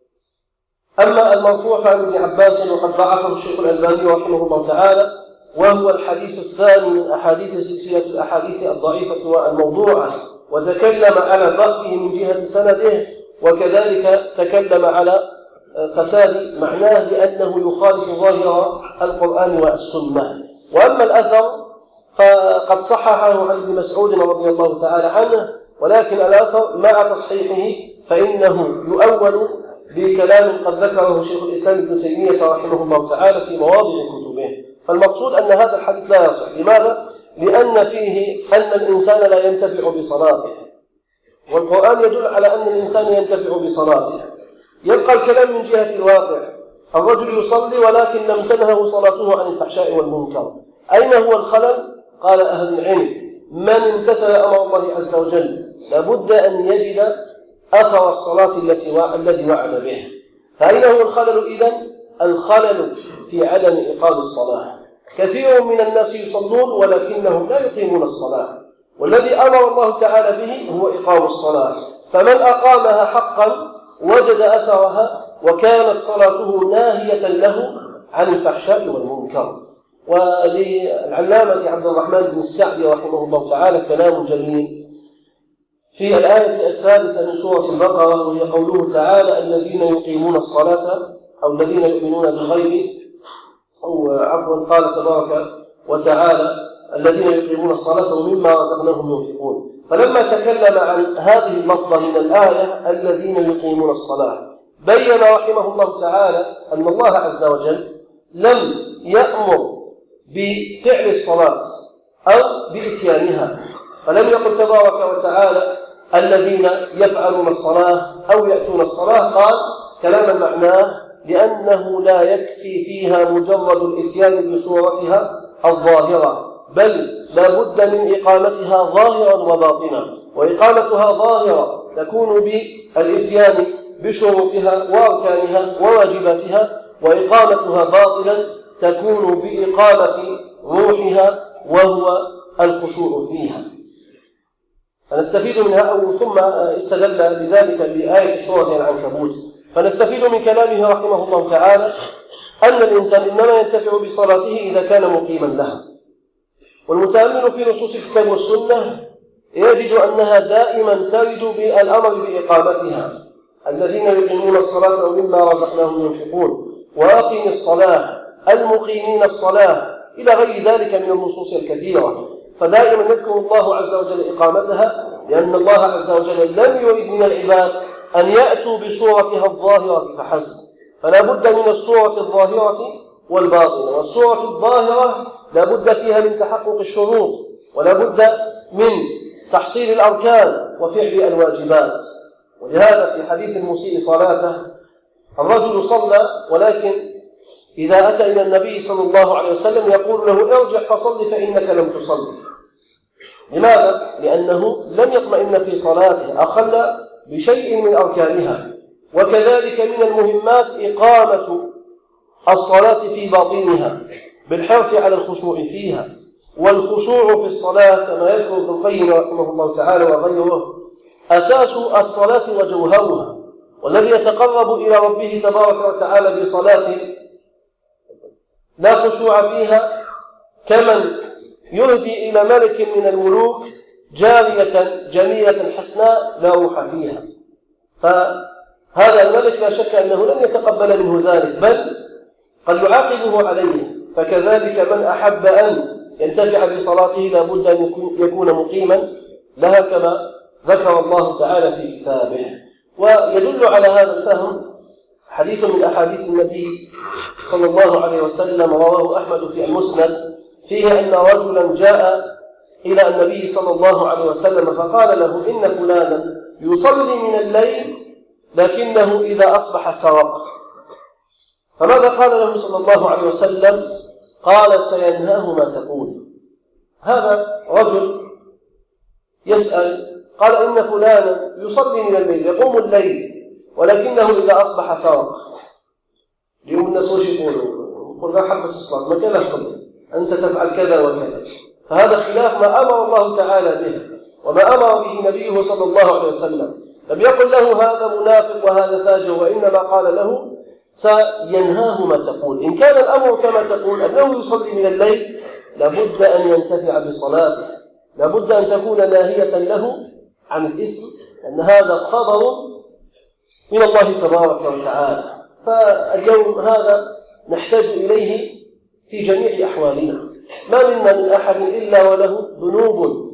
Speaker 2: أما المرفوع فعن ابن عباس وقد ضعفه الشيخ الألباني رحمه الله تعالى، وهو الحديث الثاني من أحاديث سلسلة الأحاديث الضعيفة والموضوعة، وتكلم على ضعفه من جهة سنده، وكذلك تكلم على فساد معناه لأنه يخالف ظاهر القرآن والسنة. وأما الأثر فقد صححه عن ابن مسعود رضي الله تعالى عنه، ولكن الأثر مع تصحيحه فإنه يؤول بكلام قد ذكره شيخ الإسلام ابن تيمية رحمه الله تعالى في مواضع كتبه. فالمقصود أن هذا الحديث لا يصح. لماذا؟ لأن فيه أن الإنسان لا ينتفع بصلاته، والقرآن يدل على أن الإنسان ينتفع بصلاته. يبقى الكلام من جهة الواقع، الرجل يصلي ولكن لم تنهه صلاته عن الفحشاء والمنكر. أين هو الخلل؟ قال أهل العلم من امتثل أمر الله عز وجل لابد أن يجد أثر الصلاة الذي وعد به. فأين هو الخلل إذن؟ الخلل في عدم إقام الصلاة. كثير من الناس يصلون ولكنهم لا يقيمون الصلاة، والذي أمر الله تعالى به هو إقام الصلاة، فمن أقامها حقا وجد أثرها وكانت صلاته ناهية له عن الفحشاء والمنكر. وللعلامة عبد الرحمن بن السعدي رحمه الله تعالى كلام جميل في الآية الثالثة من سورة البقرة، وهي قوله تعالى الذين يقيمون الصلاة أو الذين يؤمنون بالغيب أو عفوا قال تبارك وتعالى الذين يقيمون الصلاة ومما رزقناهم ينفقون. فلما تكلم عن هذه اللفظة من الآية الذين يقيمون الصلاة بين رحمه الله تعالى أن الله عز وجل لم يأمر بفعل الصلاة أو بإتيانها، فلم يقل تبارك وتعالى الذين يفعلون الصلاة أو يأتون الصلاة، قال كلاما معناه لأنه لا يكفي فيها مجرد الإتيان بصورتها الظاهرة، بل لا بد من إقامتها ظاهرا وباطنا. وإقامتها ظاهرة تكون بالإتيان بشروطها وأركانها وواجباتها، وإقامتها باطنا تكون بإقامة روحها وهو الخشوع فيها. فنستفيد منها ثم استدل بذلك بآية سورة العنكبوت. فنستفيد من كلامه رحمه الله تعالى أن الإنسان إنما ينتفع بصلاته إذا كان مقيما لها. والمتأمل في نصوص الكتاب والسنة يجد أنها دائما ترد بالأمر بإقامتها، الذين يقيمون الصلاة ومما رزقناهم ينفقون، وأقم الصلاة، المقيمين الصلاة، إلى غير ذلك من النصوص الكثيرة. فدائما يذكر الله عز وجل إقامتها، لأن الله عز وجل لم يرد من العباد أن يأتوا بصورتها الظاهرة فحسب، فلا بد من الصورة الظاهرة والباطنة. والصورة الظاهرة لا بد فيها من تحقق الشروط، ولا بد من تحصيل الأركان وفعل الواجبات. ولهذا في حديث المسيء صلاته الرجل صلى، ولكن إذا أتى إلى النبي صلى الله عليه وسلم يقول له ارجع فصل فإنك لم تصلي. لماذا؟ لأنه لم يطمئن في صلاته، أخل بشيء من أركانها. وكذلك من المهمات إقامة الصلاة في باطنها بالحرص على الخشوع فيها. والخشوع في الصلاة كما يذكر ابن القيم رحمه الله تعالى وغيره أساس الصلاة وجوهرها، والذي يتقرب إلى ربه تبارك وتعالى بصلاة لا خشوع فيها كمن يهدي إلى ملك من الملوك جارية جميلة حسناء لا روح فيها، فهذا الملك لا شك أنه لن يتقبل منه ذلك، بل قد يعاقبه عليه. فكذلك من أحب أن ينتفع بصلاته لا بد أن يكون مقيما لها كما ذكر الله تعالى في كتابه. ويدل على هذا الفهم حديث من أحاديث النبي صلى الله عليه وسلم رواه أحمد في المسند، فيه أن رجلا جاء إلى النبي صلى الله عليه وسلم فقال له إن فلانا يصلي من الليل لكنه إذا أصبح سرق. فماذا قال له صلى الله عليه وسلم؟ قال سينهاه ما تقول. هذا رجل يسأل قال إن فلانا يصلي من الليل يقوم الليل ولكنه إذا أصبح سرق. اليوم الناس وش يقولوا؟ لا حبس الصلاة ما كان لا تصلي، أنت تفعل كذا وكذا. فهذا خلاف ما أمر الله تعالى به وما أمر به نبيه صلى الله عليه وسلم. لم يقل له هذا منافق وهذا فاجر، وإنما قال له سينهاه ما تقول. إن كان الأمر كما تقول أنه يصلي من الليل لابد أن ينتفع بصلاته، لابد أن تكون ناهية له عن الإثم، لأن هذا خبر من الله تبارك وتعالى. فاليوم هذا نحتاج إليه في جميع أحوالنا. ما منا من أحد إلا وله ذنوب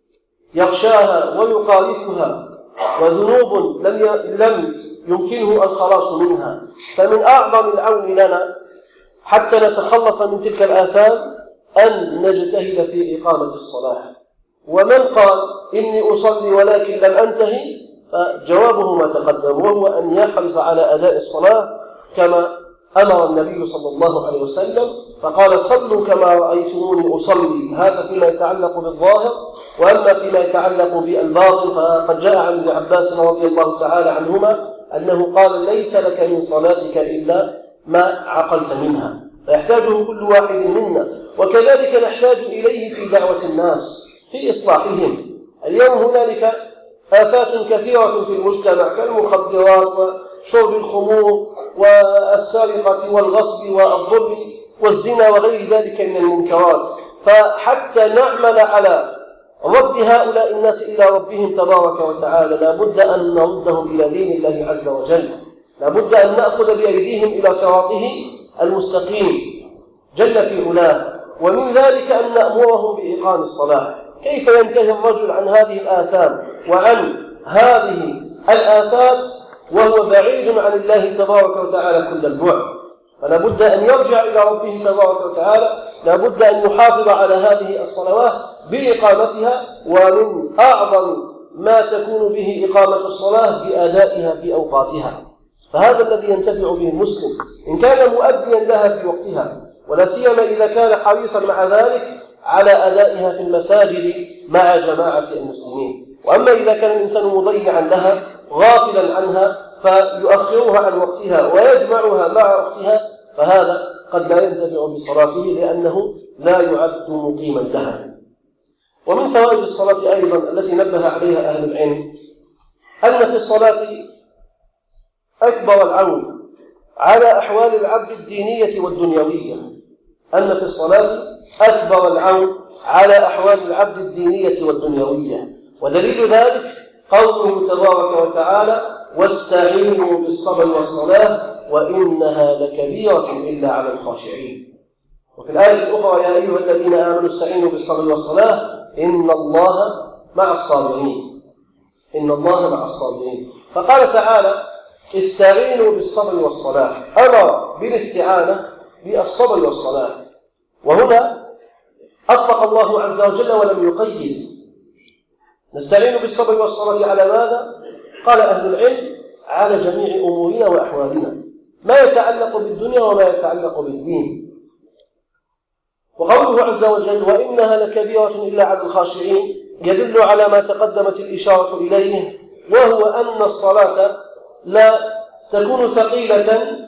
Speaker 2: يخشاها ويقارفها، وذنوب لم يمكنه الخلاص منها. فمن أعظم العون لنا حتى نتخلص من تلك الآثام أن نجتهد في إقامة الصلاة. ومن قال إني أصلي ولكن لم أنتهي فجوابه ما تقدم، وهو أن يحرص على أداء الصلاة كما أمر النبي صلى الله عليه وسلم، فقال صلوا كما رأيتموني أصلي. هذا فيما يتعلق بالظاهر. وأما فيما يتعلق بالباطن فقد جاء عن ابن عباس رضي الله تعالى عنهما أنه قال ليس لك من صلاتك إلا ما عقلت منها، فيحتاجه كل واحد منا. وكذلك نحتاج إليه في دعوة الناس في إصلاحهم. اليوم هنالك آفات كثيرة في المجتمع كالمخدرات وشرب الخمور والسرقة والغصب والظلم والزنا وغير ذلك من المنكرات. فحتى نعمل على رد هؤلاء الناس إلى ربهم تبارك وتعالى لا بد أن نردهم إلى دين الله عز وجل، لا بد أن نأخذ بأيديهم إلى صراطه المستقيم. جل في علاه، ومن ذلك أن نأمرهم بإقام الصلاة. كيف ينتهي الرجل عن هذه الآثام وعن هذه الآفات وهو بعيد عن الله تبارك وتعالى كل البعد؟ فلا بد أن يرجع إلى ربه تبارك وتعالى، لا بد أن يحافظ على هذه الصلوات بإقامتها، ومن أعظم ما تكون به إقامة الصلاة بأدائها في أوقاتها. فهذا الذي ينتفع به المسلم إن كان مؤديا لها في وقتها، ولا سيما إذا كان حريصا مع ذلك على أدائها في المساجد مع جماعة المسلمين. وأما إذا كان الإنسان مضيعا لها غافلا عنها فيؤخرها عن وقتها ويجمعها مع وقتها، فهذا قد لا ينتفع بصلاته لأنه لا يعد مقيما لها. ومن فوائد الصلاة أيضا التي نبه عليها أهل العلم أن في الصلاة أكبر العون على أحوال العبد الدينية والدنيوية، أن في الصلاة أكبر العون على أحوال العبد الدينية والدنيوية. ودليل ذلك قوله تبارك وتعالى: واستعينوا بالصبر والصلاة وإنها لكبيرة إلا على الخاشعين. وفي الآية الأخرى: يا أيها الذين آمنوا استعينوا بالصبر والصلاة إن الله مع الصابرين. إن الله مع الصابرين. فقال تعالى: استعينوا بالصبر والصلاة، أمر بالاستعانة بالصبر والصلاة. وهنا أطلق الله عز وجل ولم يقيد. نستعين بالصبر والصلاة على ماذا؟ قال أهل العلم: على جميع أمورنا وأحوالنا، ما يتعلق بالدنيا وما يتعلق بالدين. وقوله عز وجل: وإنها لكبيرة إلا على الخاشعين، يدل على ما تقدمت الإشارة إليه، وهو أن الصلاة لا تكون ثقيلة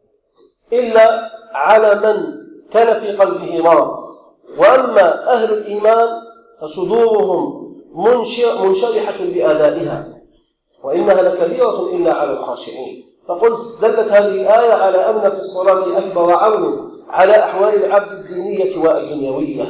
Speaker 2: إلا على من كان في قلبه مرض. وأما أهل الإيمان فصدورهم منشرحة بآدائها، وإنها لكبيرة إلا على الخاشعين. فقلت دلت هذه الآية على أن في الصلاة أكبر عون على أحوال العبد الدينية والدنيوية.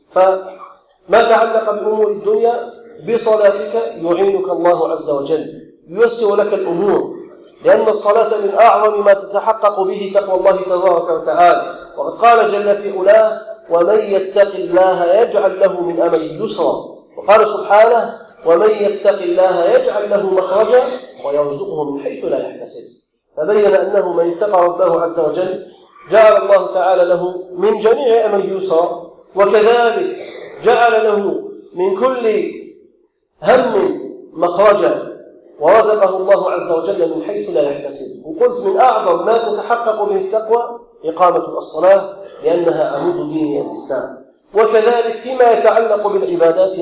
Speaker 2: فما تعلق بأمور الدنيا بصلاتك يعينك الله عز وجل، ييسر لك الأمور، لأن الصلاة من أعظم ما تتحقق به تقوى الله تبارك وتعالى. وقد قال جل في علاه: ومن يتق الله يجعل له من أمره يسرا. وقال سبحانه: ومن يتق الله يجعل له مخرجا ويرزقه من حيث لا يحتسب. فبين أنه من اتقى ربه عز وجل جعل الله تعالى له من جميع أمره يسرا، وكذلك جعل له من كل هم مخرجا، ورزقه الله عز وجل من حيث لا يحتسب. وقلت من أعظم ما تتحقق به التقوى إقامة الصلاة، لأنها عمود دين الإسلام. وكذلك فيما يتعلق بالعبادات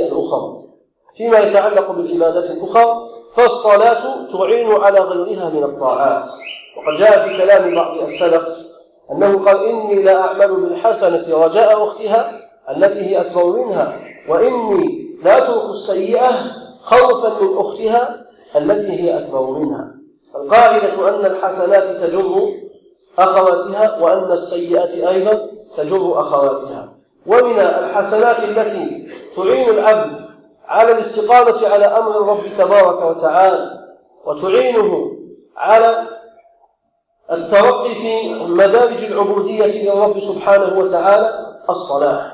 Speaker 2: الأخرى، فالصلاة تعين على غيرها من الطاعات. وقد جاء في كلام بعض السلف أنه قال: إني لا أعمل بالحسنة رجاء أختها التي هي أكبر منها، وإني لا أترك السيئة خوفا من أختها التي هي أكبر منها. القاعدة أن الحسنات تجر أخواتها، وأن السيئات أيضا تجر أخواتها. ومن الحسنات التي تعين العبد على الاستقامة على أمر الرب تبارك وتعالى وتعينه على الترقي في مدارج العبودية للرب سبحانه وتعالى الصلاة.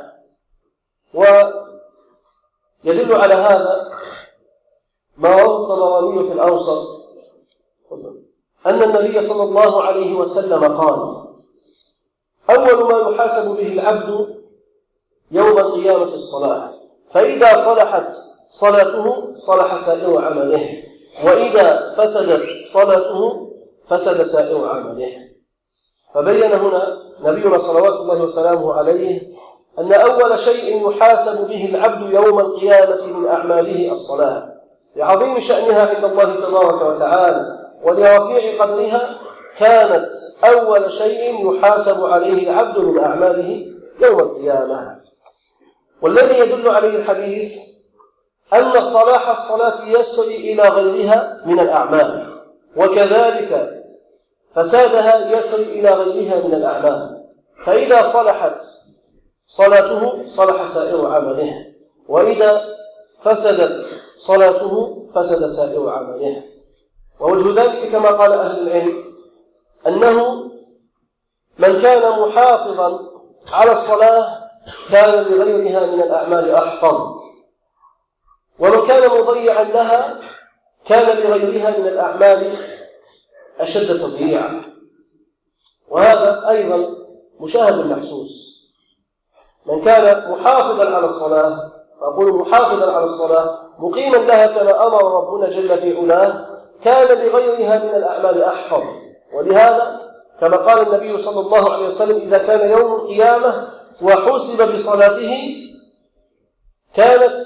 Speaker 2: ويدل على هذا ما رواه الطبراني في الأوسط أن النبي صلى الله عليه وسلم قال: أول ما يحاسب به العبد يوم القيامة الصلاة، فإذا صلحت صلاته صلح سائر عمله، وإذا فسدت صلاته فسد سائر عمله. فبين هنا نبينا صلوات الله وسلامه عليه أن أول شيء يحاسب به العبد يوم القيامة من أعماله الصلاة، لعظيم شأنها عند الله تبارك وتعالى ولرفيع قدرها، كانت أول شيء يحاسب عليه العبد من أعماله يوم القيامة. والذي يدل عليه الحديث أن صلاح الصلاة يسري إلى غيرها من الأعمال، وكذلك فسادها يسري إلى غيرها من الأعمال. فإذا صلحت صلاته صلح سائر عمله، وإذا فسدت صلاته فسد سائر عمله. ووجه ذلك كما قال أهل العلم أنه من كان محافظا على الصلاة كان لغيرها من الأعمال أحفظ، ومن كان مضيعا لها كان لغيرها من الأعمال أشد تضييعا. وهذا أيضا مشاهد محسوس. من كان محافظا على الصلاة، أقول محافظا على الصلاة مقيما لها كما أمر ربنا جل في علاه، كان لغيرها من الأعمال أحفظ. ولهذا كما قال النبي صلى الله عليه وسلم: إذا كان يوم القيامة وحسب بصلاته كانت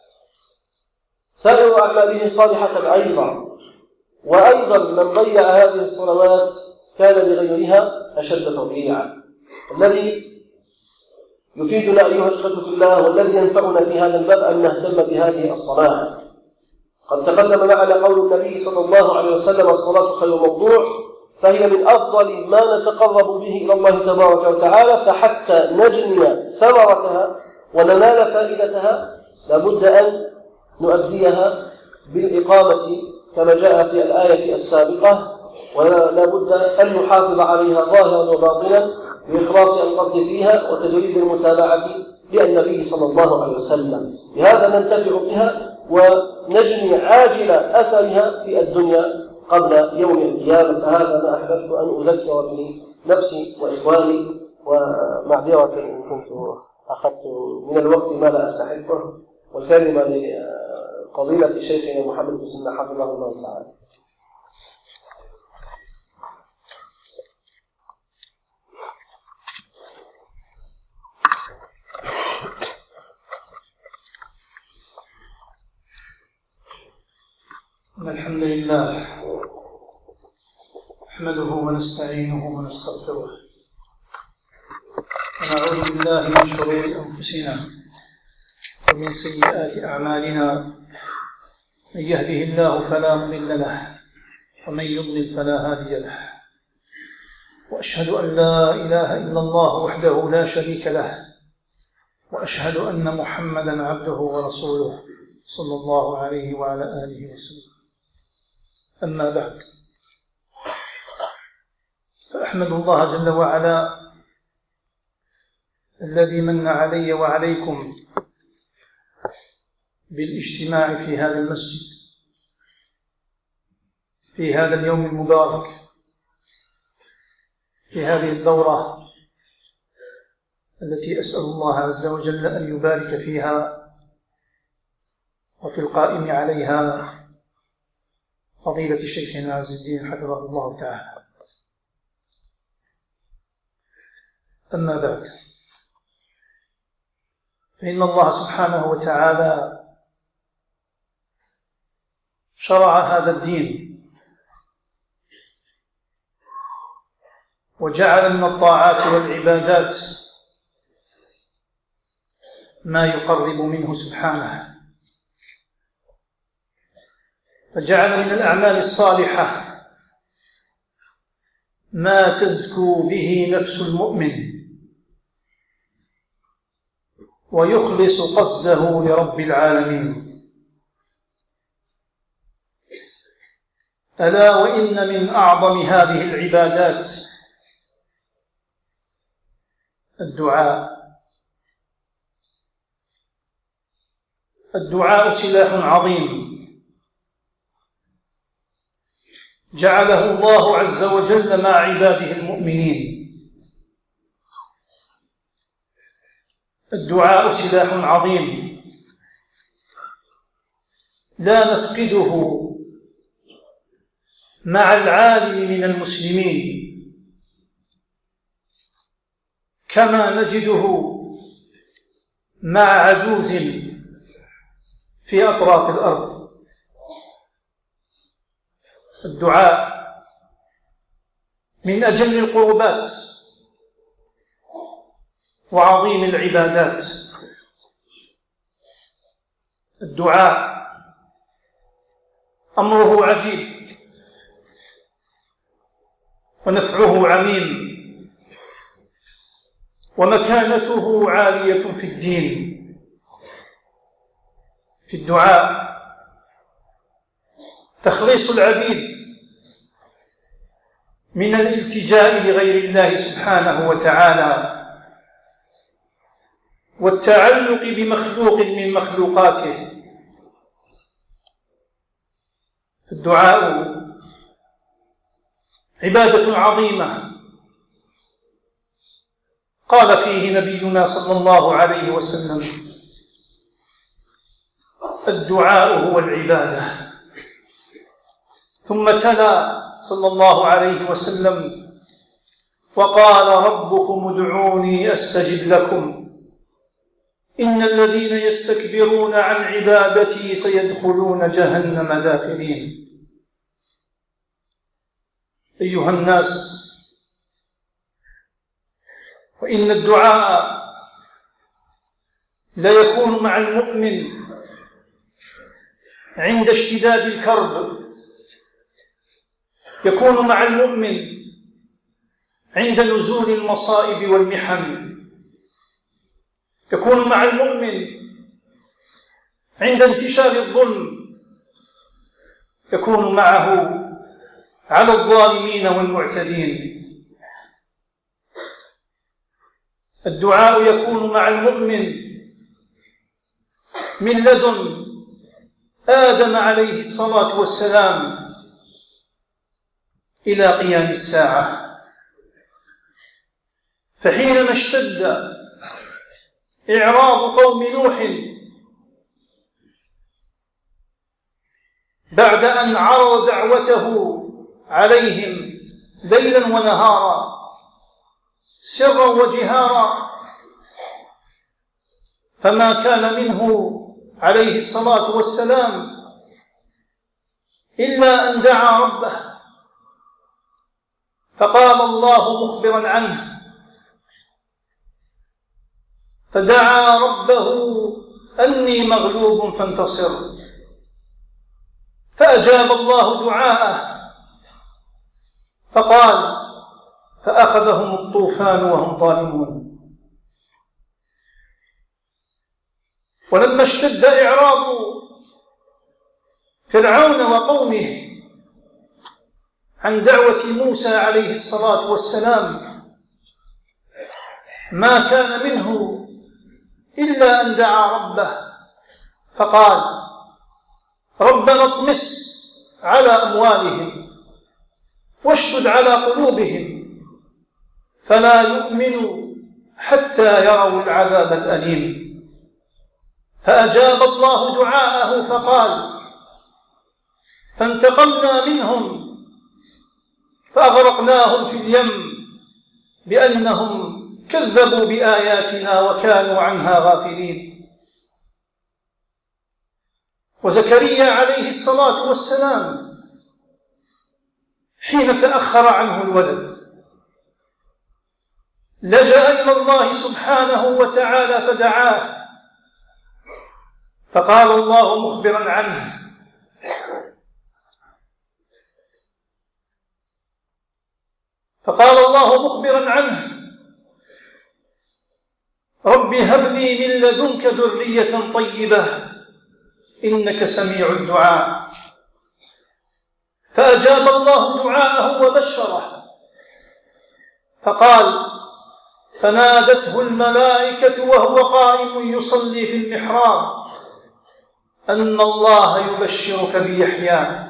Speaker 2: سائر أعماله صالحة أيضا. وأيضا من ضيع هذه الصلوات كان لغيرها أشد تضييعا. الذي يفيدنا أيها الإخوة في الله والذي ينفعنا في هذا الباب أن نهتم بهذه الصلاة. قد تقدم معنا قول النبي صلى الله عليه وسلم: الصلاة خير موضوع، فهي من أفضل ما نتقرب به إلى الله تبارك وتعالى. فحتى نجني ثمرتها وننال فائدتها لابد أن نؤديها بالإقامة كما جاء في الآية السابقة، ولابد أن نحافظ عليها ظاهرا وباطنا بإخلاص القصد فيها وتجريد المتابعة للنبي صلى الله عليه وسلم. بهذا ننتفع بها ونجني عاجل أثرها في الدنيا قبل يوم القيامة. فهذا ما أحببت أن أذكر به نفسي وإخواني، ومعذرة إن كنت أخذت من الوقت ما لا أستحقه. والكلمة لفضيلة شيخنا محمد بن سلمى حفظه الله تعالى.
Speaker 3: الحمد لله نحمده ونستعينه ونستغفره ونعوذ بالله من شرور أنفسنا ومن سيئات أعمالنا. من يهده الله فلا مضل له ومن يضلل فلا هادي له، وأشهد أن لا إله إلا الله وحده لا شريك له، وأشهد أن محمدا عبده ورسوله صلى الله عليه وعلى آله وسلم. أما بعد، فأحمد الله جل وعلا الذي من علي وعليكم بالاجتماع في هذا المسجد في هذا اليوم المبارك، في هذه الدورة التي أسأل الله عز وجل أن يبارك فيها وفي القائم عليها فضيلة شيخنا عز الدين حفظه الله تعالى. أما بعد، فإن الله سبحانه وتعالى شرع هذا الدين وجعل من الطاعات والعبادات ما يقرب منه سبحانه، فجعل من الأعمال الصالحة ما تزكو به نفس المؤمن ويخلص قصده لرب العالمين. ألا وإن من أعظم هذه العبادات الدعاء سلاح عظيم جعله الله عز وجل مع عباده المؤمنين. الدعاء سلاح عظيم لا نفقده مع العالم من المسلمين كما نجده مع عجوز في أطراف الأرض. الدعاء من أجل القربات وعظيم العبادات. الدعاء أمره عجيب ونفعه عميم ومكانته عالية في الدين. في الدعاء تخليص العبيد من الالتجاء لغير الله سبحانه وتعالى والتعلق بمخلوق من مخلوقاته. الدعاء عبادة عظيمة قال فيه نبينا صلى الله عليه وسلم: الدعاء هو العبادة. ثم تلا صلى الله عليه وسلم: وقال ربكم ادعوني أستجب لكم إن الذين يستكبرون عن عبادتي سيدخلون جهنم داخلين. أيها الناس، وإن الدعاء لا يكون مع المؤمن عند اشتداد الكرب، يكون مع المؤمن عند نزول المصائب والمحن، يكون مع المؤمن عند انتشار الظلم، يكون معه على الظالمين والمعتدين. الدعاء يكون مع المؤمن من لدن آدم عليه الصلاة والسلام إلى قيام الساعة. فحينما اشتد إعراض قوم نوح بعد أن عرض دعوته عليهم ليلا ونهارا سرا وجهارا، فما كان منه عليه الصلاة والسلام إلا أن دعا ربه، فقال الله مخبرا عنه: فدعا ربه أني مغلوب فانتصر، فأجاب الله دعاءه، فقال: فأخذهم الطوفان وهم ظالمون. ولما اشتد إعراض فرعون وقومه عن دعوة موسى عليه الصلاة والسلام، ما كان منه إلا أن دعا ربه، فقال: ربنا اطمس على أموالهم واشدد على قلوبهم فلا يؤمنوا حتى يروا العذاب الأليم. فأجاب الله دعاءه فقال: فانتقمنا منهم فأغرقناهم في اليم بأنهم كذبوا بآياتنا وكانوا عنها غافلين. وزكريا عليه الصلاة والسلام حين تأخر عنه الولد لجأ إلى الله سبحانه وتعالى فدعاه، فقال الله مخبرا عنه: رب هب لي من لدنك ذرية طيبة إنك سميع الدعاء. فأجاب الله دعاءه وبشره، فقال: فنادته الملائكة وهو قائم يصلي في المحراب أن الله يبشرك بيحيى.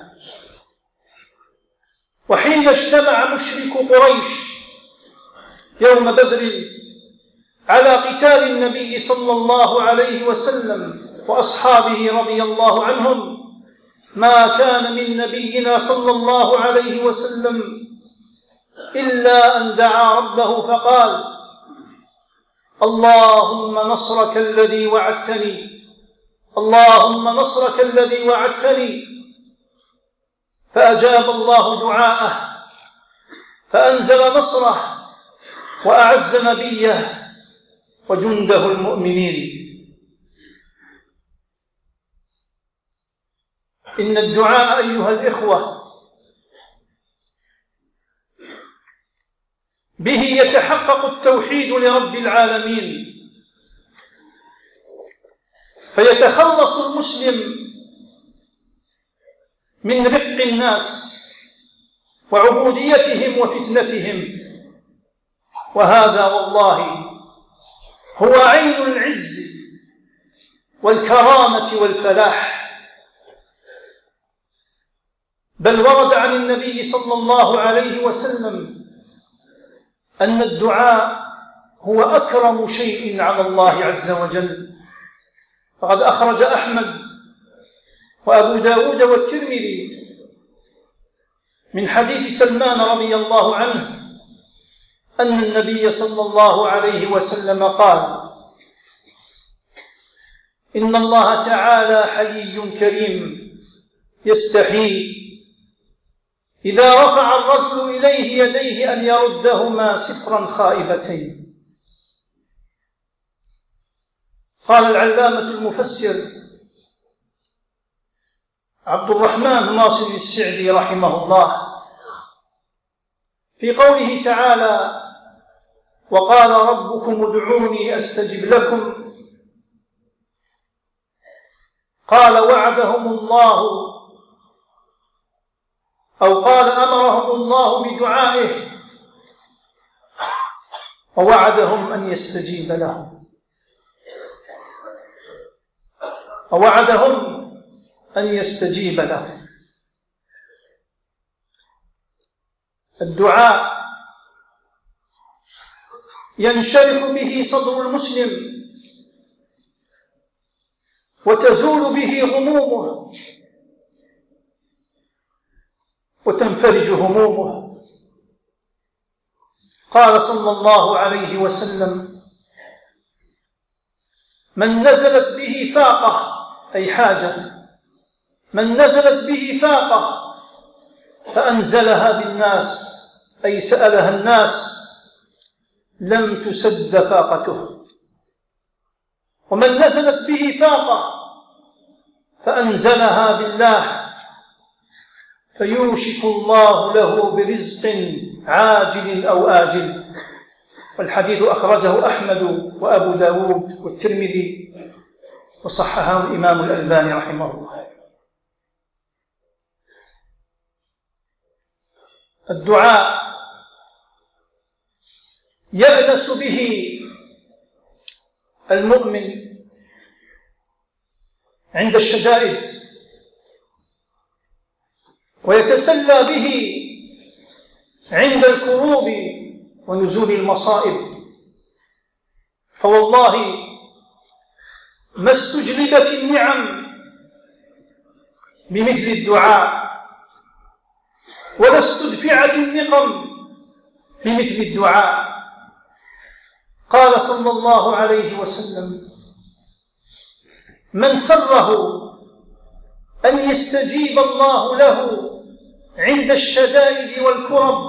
Speaker 3: وحين اجتمع مشرك قريش يوم بدر على قتال النبي صلى الله عليه وسلم وأصحابه رضي الله عنهم، ما كان من نبينا صلى الله عليه وسلم إلا أن دعا ربه فقال: اللهم نصرك الذي وعدتني، اللهم نصرك الذي وعدتني. فأجاب الله دعاءه فأنزل نصره وأعز نبيه وجنده المؤمنين. إن الدعاء أيها الإخوة به يتحقق التوحيد لرب العالمين، فيتخلص المسلم من رق الناس وعبوديتهم وفتنتهم. وهذا والله هو عين العز والكرامة والفلاح، بل ورد عن النبي صلى الله عليه وسلم أن الدعاء هو أكرم شيء على الله عز وجل. فقد أخرج أحمد وأبو داود والترمذي من حديث سلمان رضي الله عنه أن النبي صلى الله عليه وسلم قال: إن الله تعالى حيي كريم يستحيي إذا رفع الرجل إليه يديه أن يردهما صفرا خائبتين. قال العلامة المفسر عبد الرحمن بن ناصر السعدي رحمه الله في قوله تعالى: وقال ربكم ادعوني أستجب لكم، قال وعدهم الله، أو قال أمرهم الله بدعائه ووعدهم أن يستجيب لهم، ووعدهم أن يستجيب لهم. الدعاء ينشرح به صدر المسلم وتزول به غمومه وتنفرج همومه. قال صلى الله عليه وسلم: من نزلت به فاقة، أي حاجة، من نزلت به فاقة فأنزلها بالناس، أي سألها الناس، لم تسد فاقته. ومن نزلت به فاقة فأنزلها بالله فيوشك الله له برزق عاجل أو آجل. والحديث أخرجه أحمد وأبو داود والترمذي وصححه الإمام الألباني رحمه الله. الدعاء يأنس به المؤمن عند الشدائد، ويتسلى به عند الكروب ونزول المصائب. فوالله ما استجلبت النعم بمثل الدعاء، ولا استدفعت النقم بمثل الدعاء. قال صلى الله عليه وسلم: من سره أن يستجيب الله له عند الشدائد والكرب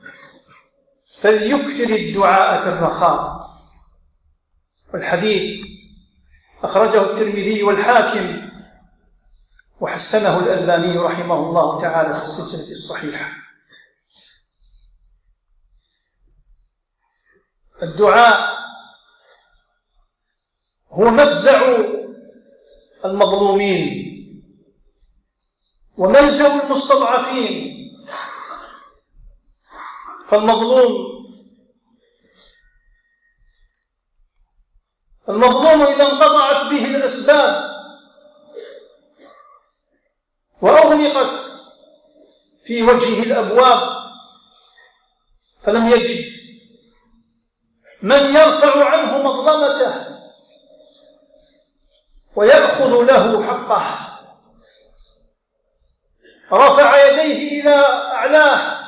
Speaker 3: فليكثر الدعاء في الرخاء. والحديث أخرجه الترمذي والحاكم وحسنه الألباني رحمه الله تعالى في السلسلة الصحيحة. الدعاء هو مفزع المظلومين وملجأ المستضعفين. فالمظلوم إذا انقطعت به الأسباب وأغلقت في وجهه الأبواب فلم يجد من يرفع عنه مظلمته ويأخذ له حقه، رفع يديه إلى أعلاه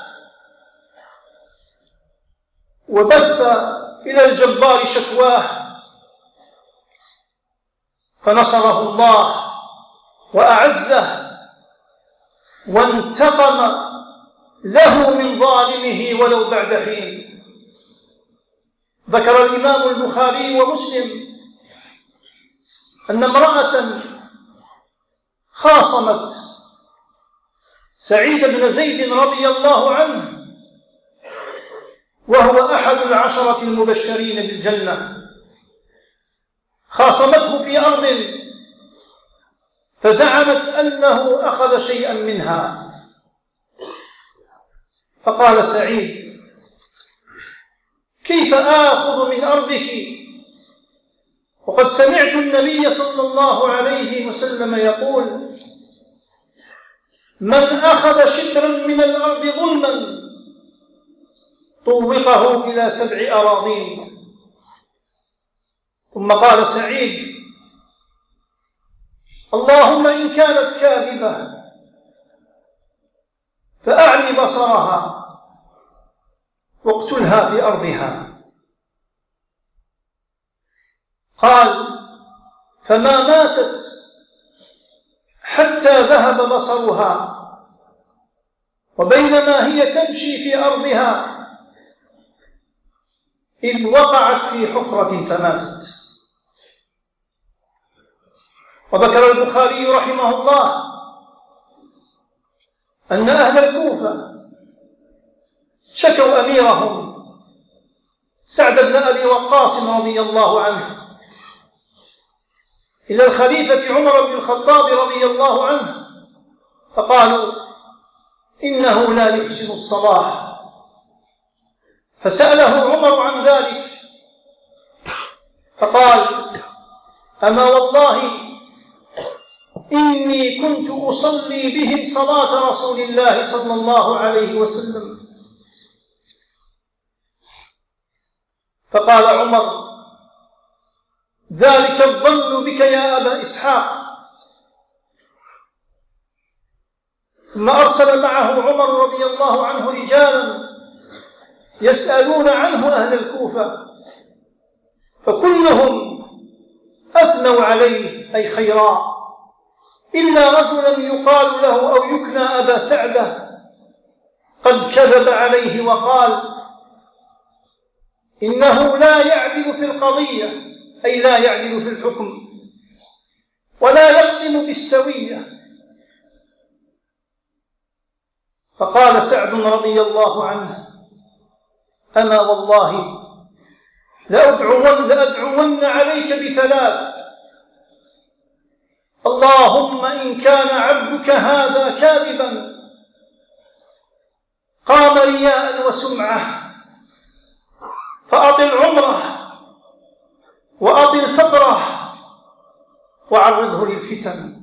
Speaker 3: وبث إلى الجبار شكواه فنصره الله وأعزه وانتقم له من ظالمه ولو بعد حين. ذكر الإمام البخاري ومسلم أن امرأة خاصمت سعيد بن زيد رضي الله عنه وهو أحد العشرة المبشرين بالجنة، خاصمته في أرض فزعمت أنه أخذ شيئا منها، فقال سعيد: كيف آخذ من أرضك وقد سمعت النبي صلى الله عليه وسلم يقول: من أخذ شبرا من الأرض ظلما طوقه إلى 7 أراضين. ثم قال سعيد: اللهم إن كانت كاذبة فأعمي بصرها واقتلها في أرضها. قال: فما ماتت حتى ذهب بصرها، وبينما هي تمشي في أرضها إذ وقعت في حفرة فماتت. وذكر البخاري رحمه الله أن أهل الكوفة شكوا أميرهم سعد بن أبي وقاص رضي الله عنه إلى الخليفة عمر بن الخطاب رضي الله عنه، فقالوا: إنه لا يحسن الصلاة. فسأله عمر عن ذلك فقال: أما والله إني كنت أصلي بهم صلاة رسول الله صلى الله عليه وسلم. فقال عمر: ذلك الظن بك يا أبا إسحاق. ثم أرسل معه عمر رضي الله عنه رجالا يسألون عنه أهل الكوفة، فكلهم أثنوا عليه أي خيرا، إلا رجلا يقال له أو يكنى أبا سعدة قد كذب عليه وقال: إنه لا يعدل في القضية، أي لا يعدل في الحكم، ولا يقسم بالسوية. فقال سعد رضي الله عنه: أما والله لأدعون عليك ب3: اللهم إن كان عبدك هذا كاذبا قام رياء وسمعة فأطل عمره وأطل فقره وعرضه للفتن.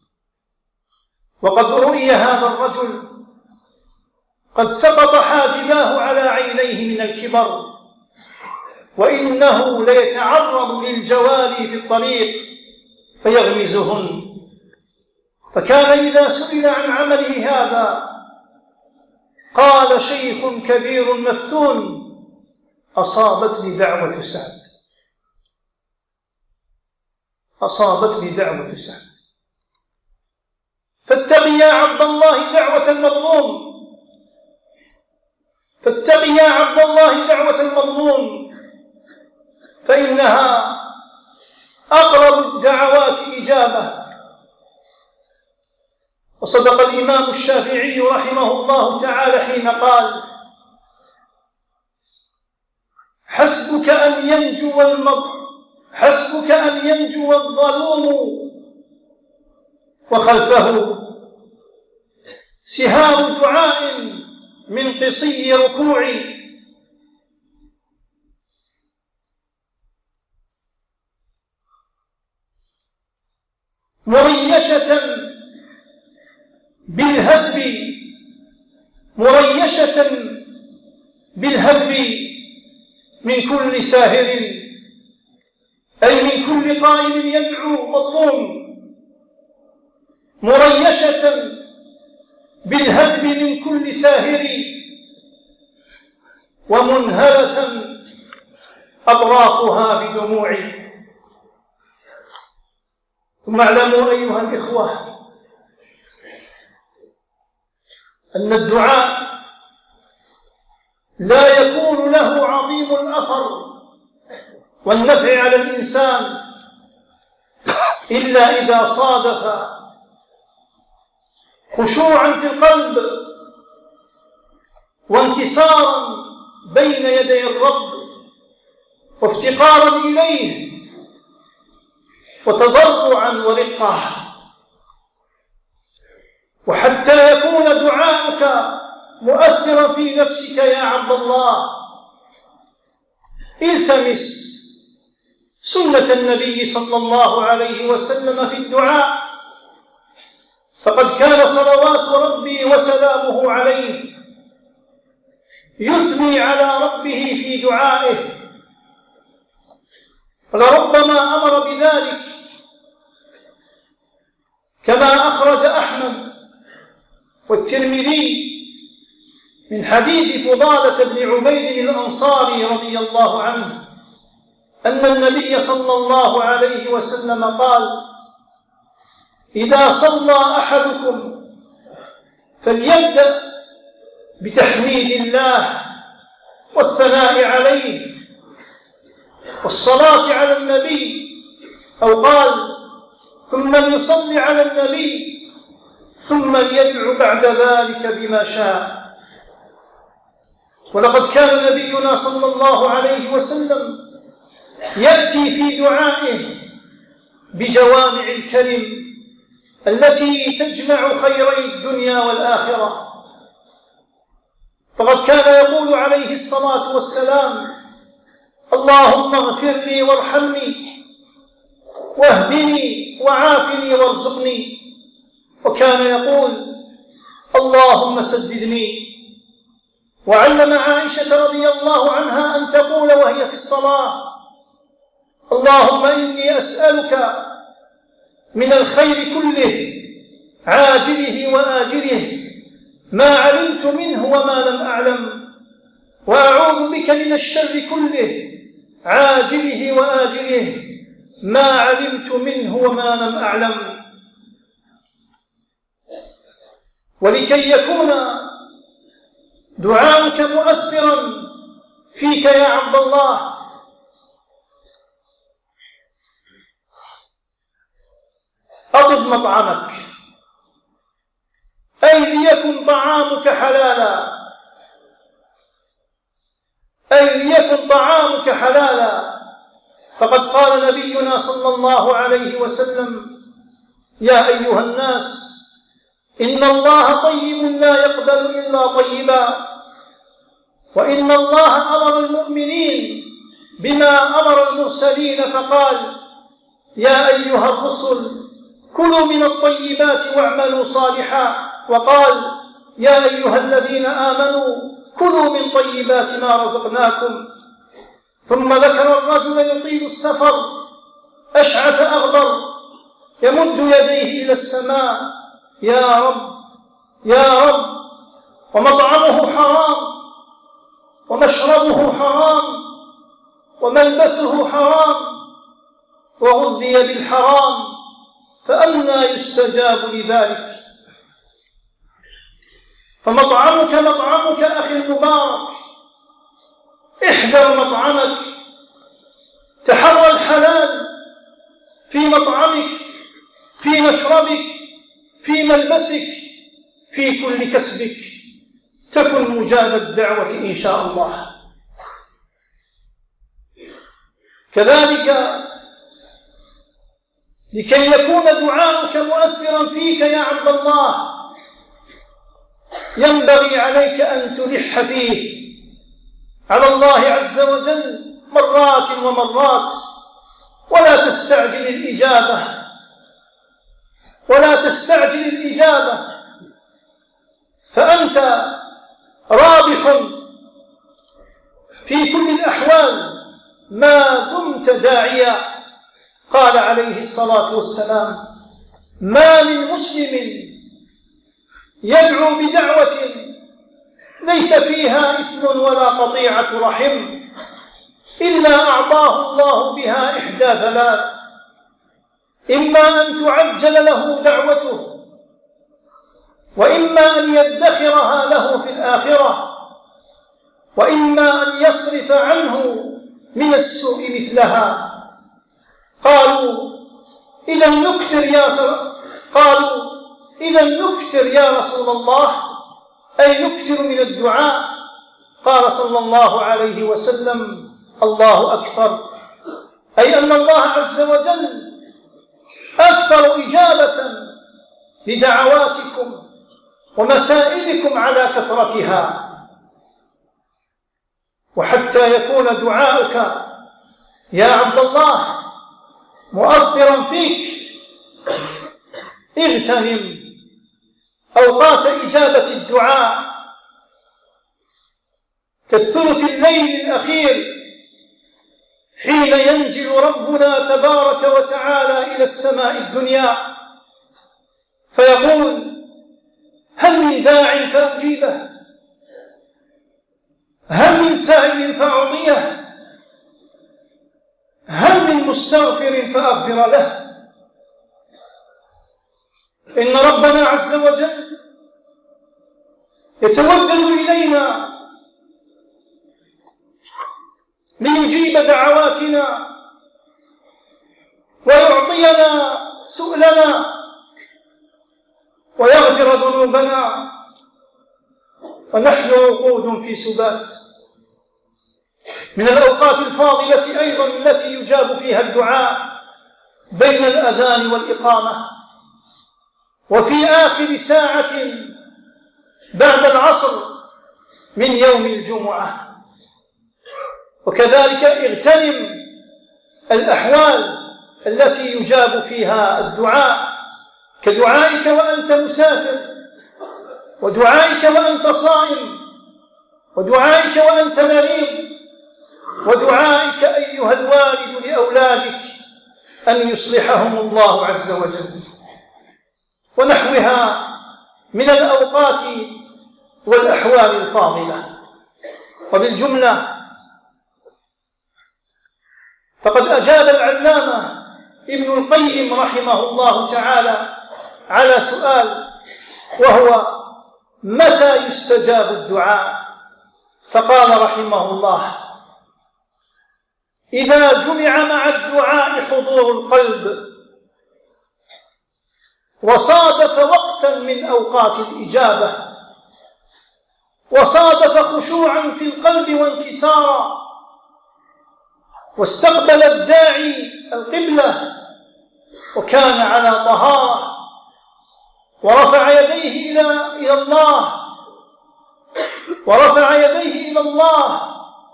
Speaker 3: وقد رؤي هذا الرجل قد سقط حاجباه على عينيه من الكبر، وإنه ليتعرض للجواري في الطريق فيغمزهن. فكان إذا سئل عن عمله هذا قال شيخ كبير مفتون: أصابتني دعوة سعد، أصابتني دعوة سعد. فاتق يا عبد الله دعوة المظلوم، فاتق يا عبد الله دعوة المظلوم، فإنها أقرب الدعوات إجابة. وصدق الإمام الشافعي رحمه الله تعالى حين قال: حسبك أن ينجو الظلوم وخلفه سهام دعاء من قصي ركوع. مريشة بالهدب من كل ساهر، أي من كل قائل يدعو مظلوم. مريشة بالهدب من كل ساهر، ومنهلة أطرافها بدموع. ثم اعلموا أيها الإخوة أن الدعاء لا يكون له عظيم الأثر والنفع على الإنسان إلا إذا صادف خشوعا في القلب وانكسارا بين يدي الرب وافتقارا إليه وتضرعا ورقة. وحتى يكون دعاؤك مؤثرا في نفسك يا عبد الله التمس سنة النبي صلى الله عليه وسلم في الدعاء، فقد كان صلوات ربي وسلامه عليه يثني على ربه في دعائه، ولربما أمر بذلك كما أخرج أحمد والترمذي من حديث فضالة بن عبيد الأنصاري رضي الله عنه أن النبي صلى الله عليه وسلم قال: إذا صلى أحدكم فليبدأ بتحميد الله والثناء عليه والصلاة على النبي، أو قال: ثم ليصلي على النبي ثم ليدعو بعد ذلك بما شاء. ولقد كان نبينا صلى الله عليه وسلم يأتي في دعائه بجوامع الكلم التي تجمع خيري الدنيا والآخرة، فقد كان يقول عليه الصلاة والسلام: اللهم اغفر لي وارحمني واهدني وعافني وارزقني، وكان يقول: اللهم سددني. وعلم عائشة رضي الله عنها أن تقول وهي في الصلاة: اللهم إني أسألك من الخير كله عاجله وآجله ما علمت منه وما لم أعلم، وأعوذ بك من الشر كله عاجله وآجله ما علمت منه وما لم أعلم. ولكي يكون دعاؤك مؤثرا فيك يا عبد الله أطب مطعمك، أي ليكن طعامك حلالا، فقد قال نبينا صلى الله عليه وسلم: يا أيها الناس إن الله طيب لا يقبل إلا طيبا، وإن الله أمر المؤمنين بما أمر المرسلين فقال: يا أيها الرسل كلوا من الطيبات واعملوا صالحا، وقال: يا أيها الذين آمنوا كلوا من طيبات ما رزقناكم. ثم ذكر الرجل يطيل السفر أشعث أغبر يمد يديه إلى السماء: يا رب يا رب، ومطعمه حرام ومشربه حرام وملبسه حرام وغذي بالحرام، فأنى يستجاب لذلك؟ فمطعمك مطعمك أخي المبارك، احذر مطعمك، تحرى الحلال في مطعمك، في مشربك، في ملبسك، في كل كسبك، تكن مجاب الدعوة إن شاء الله. كذلك لكي يكون دعاؤك مؤثرا فيك يا عبد الله ينبغي عليك أن تلح فيه على الله عز وجل مرات ومرات، ولا تستعجل الإجابة، فأنت رابح في كل الأحوال ما دمت داعيا. قال عليه الصلاة والسلام: ما من مسلم يدعو بدعوة ليس فيها إثم ولا قطيعة رحم إلا أعطاه الله بها إحدى ثلاث: إما أن تعجل له دعوته، وإما أن يدخرها له في الآخرة، وإما أن يصرف عنه من السوء مثلها. قالوا: إذا نكثر يا رسول الله، أي نكثر من الدعاء؟ قال صلى الله عليه وسلم: الله أكثر، أي أن الله عز وجل أكثر إجابة لدعواتكم ومسائلكم على كثرتها. وحتى يكون دعاؤك يا عبد الله مؤثرا فيك، اغتنم أوقات إجابة الدعاء كالثلث الليل الأخير حين ينزل ربنا تبارك وتعالى إلى السماء الدنيا فيقول: هل من داع فأجيبه؟ هل من سائل فأعطيه؟ هل من مستغفر فأغفر له؟ إن ربنا عز وجل يتودد إلينا ليجيب دعواتنا ويعطينا سؤلنا ويغفر ذنوبنا، ونحن وقود في سبات. من الأوقات الفاضلة أيضا التي يجاب فيها الدعاء بين الأذان والإقامة، وفي آخر ساعة بعد العصر من يوم الجمعة. وكذلك اغتنم الأحوال التي يجاب فيها الدعاء، كدعائك وأنت مسافر، ودعائك وأنت صائم، ودعائك وأنت مريض، ودعائك أيها الوالد لأولادك أن يصلحهم الله عز وجل، ونحوها من الأوقات والأحوال الفاضلة. وبالجملة فقد أجاب العلامة ابن القيم رحمه الله تعالى على سؤال، وهو: متى يستجاب الدعاء؟ فقال رحمه الله: إذا جمع مع الدعاء حضور القلب، وصادف وقتا من أوقات الإجابة، وصادف خشوعا في القلب وانكسارا، واستقبل الداعي القبلة وكان على طهارة، ورفع يديه إلى الله،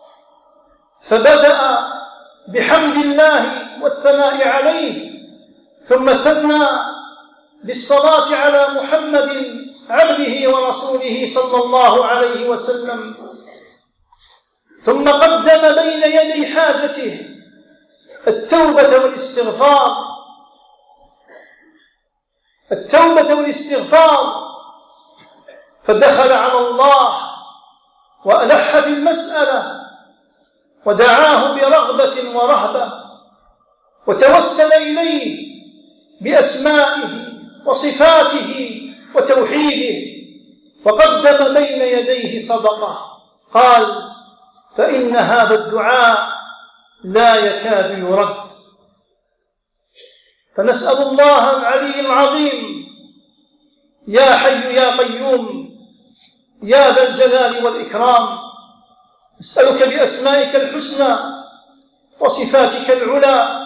Speaker 3: فبدأ بحمد الله والثناء عليه، ثم ثنى بالصلاة على محمد عبده ورسوله صلى الله عليه وسلم، ثم قدم بين يدي حاجته التوبة والاستغفار، فدخل على الله وألح في المسألة ودعاه برغبة ورهبة، وتوسل إليه بأسمائه وصفاته وتوحيده، وقدم بين يديه صدقة. قال: فإن هذا الدعاء لا يكاد يرد. فنسأل الله العلي العظيم يا حي يا قيوم يا ذا الجلال والإكرام، نسألك بأسمائك الحسنى وصفاتك العلى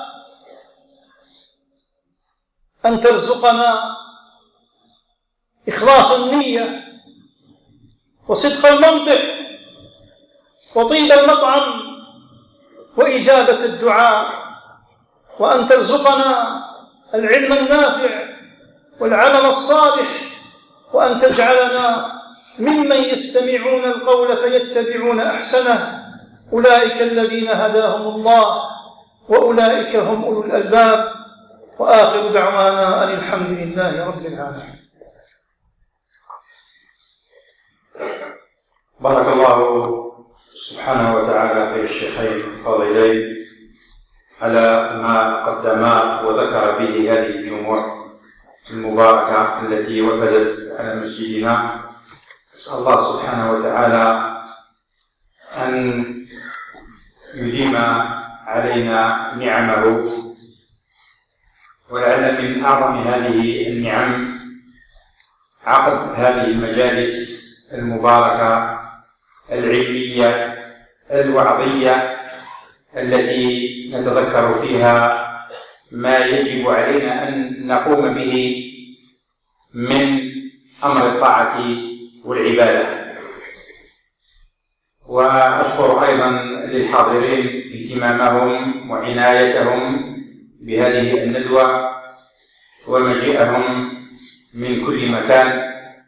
Speaker 3: أن ترزقنا إخلاص النية وصدق المنطق وطيب المطعم وإجابة الدعاء، وأن ترزقنا العلم النافع والعمل الصالح، وأن تجعلنا ممن يستمعون القول فيتبعون أحسنه، أولئك الذين هداهم الله وأولئك هم أولو الألباب. وآخر دعوانا أن الحمد لله رب العالمين.
Speaker 1: بارك الله سبحانه وتعالى في الشيخين الفاضلين على ما قدما وذكر به هذه الجموع المباركة التي وفدت على مسجدنا. أسأل الله سبحانه وتعالى أن يديم علينا نعمه، ولعل من أعظم هذه النعم عقد هذه المجالس المباركة العلمية الوعظية التي نتذكر فيها ما يجب علينا أن نقوم به من أمر الطاعة والعبادة. وأشكر أيضا للحاضرين اهتمامهم وعنايتهم بهذه الندوة ومجيئهم من كل مكان،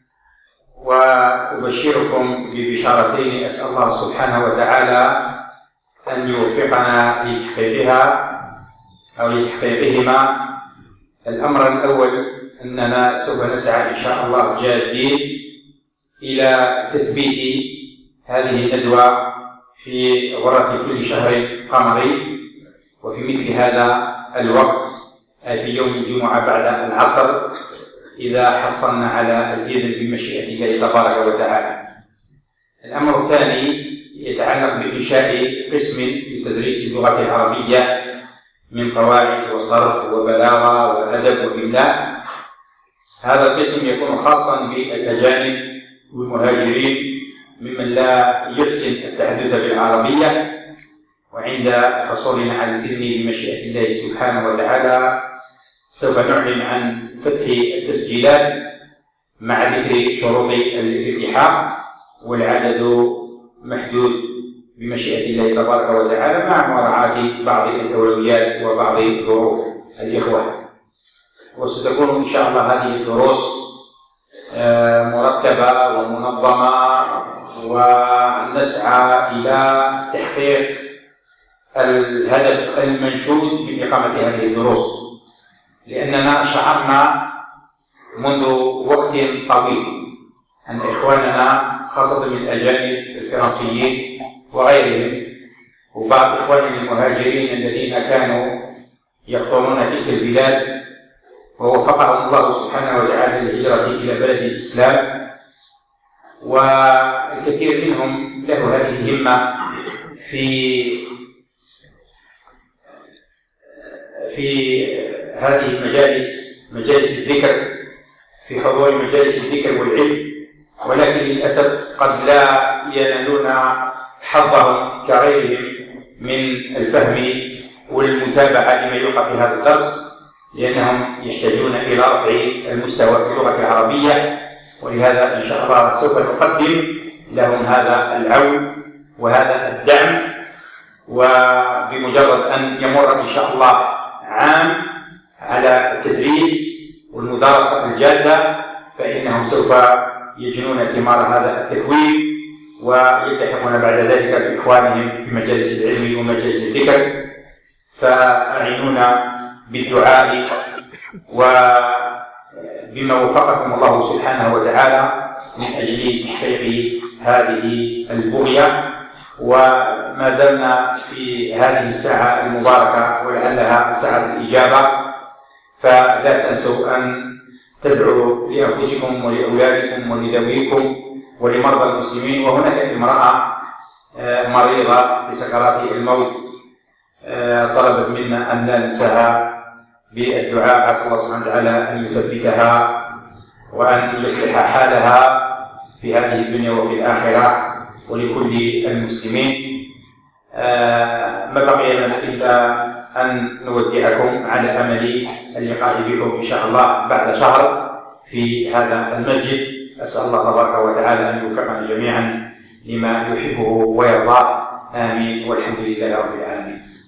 Speaker 1: وأبشركم ببشارتين أسأل الله سبحانه وتعالى أن يوفقنا لتحقيقها أو لتحقيقهما. الأمر الأول أننا سوف نسعى إن شاء الله جادين إلى تثبيت هذه الندوة في غرة كل شهر قمري، وفي مثل هذا الوقت في يوم الجمعة بعد العصر إذا حصلنا على الإذن بمشيئة الله تبارك وتعالى. الأمر الثاني يتعلق بإنشاء قسم لتدريس اللغة العربية من قواعد وصرف وبلاغة وأدب وإملاء. هذا القسم يكون خاصا بالأجانب والمهاجرين ممن لا يحسن التحدث بالعربية، وعند حصولنا على الإذن بمشيئة الله سبحانه وتعالى سوف نعلن عن فتح التسجيلات مع ذكر شروط الالتحاق، والعدد محدود بمشيئة الله تبارك وتعالى مع مراعاة بعض الأولويات وبعض ظروف الإخوة. وستكون إن شاء الله هذه الدروس مرتبة ومنظمة، ونسعى إلى تحقيق الهدف المنشود من إقامة هذه الدروس، لأننا شعرنا منذ وقت طويل أن إخواننا خاصة من الأجانب الفرنسيين وغيرهم وبعض إخواننا المهاجرين الذين كانوا يقطنون تلك البلاد ووفقهم الله سبحانه وتعالى للهجرة إلى بلد الإسلام، والكثير منهم له هذه الهمة في هذه مجالس الذكر، في حضور مجالس الذكر والعلم، ولكن للأسف قد لا ينالون حظهم كغيرهم من الفهم والمتابعة لما يلقى في هذا الدرس، لأنهم يحتاجون إلى رفع المستوى في اللغة العربية. ولهذا إن شاء الله سوف نقدم لهم هذا العون وهذا الدعم، وبمجرد أن يمر إن شاء الله عام على التدريس والمدارسة الجادة فإنهم سوف يجنون ثمار هذا التكوين ويلتحقون بعد ذلك بإخوانهم في مجالس العلم ومجالس الذكر. فأعينونا بالدعاء وبما وفقكم الله سبحانه وتعالى من أجل تحقيق هذه البغية. وما دمنا في هذه الساعة المباركة ولعلها ساعة الإجابة، فلا تنسوا أن تدعوا لأنفسكم ولأولادكم ولذويكم ولمرضى المسلمين. وهناك امرأة مريضة بسكرات الموت طلبت منا أن لا ننساها بالدعاء، عسى الله سبحانه وتعالى أن يثبتها وأن يصلح حالها في هذه الدنيا وفي الآخرة ولكل المسلمين. ما بقي لنا إلا أن نودعكم على أمل اللقاء بكم إن شاء الله بعد شهر في هذا المسجد. أسأل الله تبارك وتعالى أن يوفقنا جميعا لما يحبه ويرضاه. آمين، والحمد لله رب العالمين.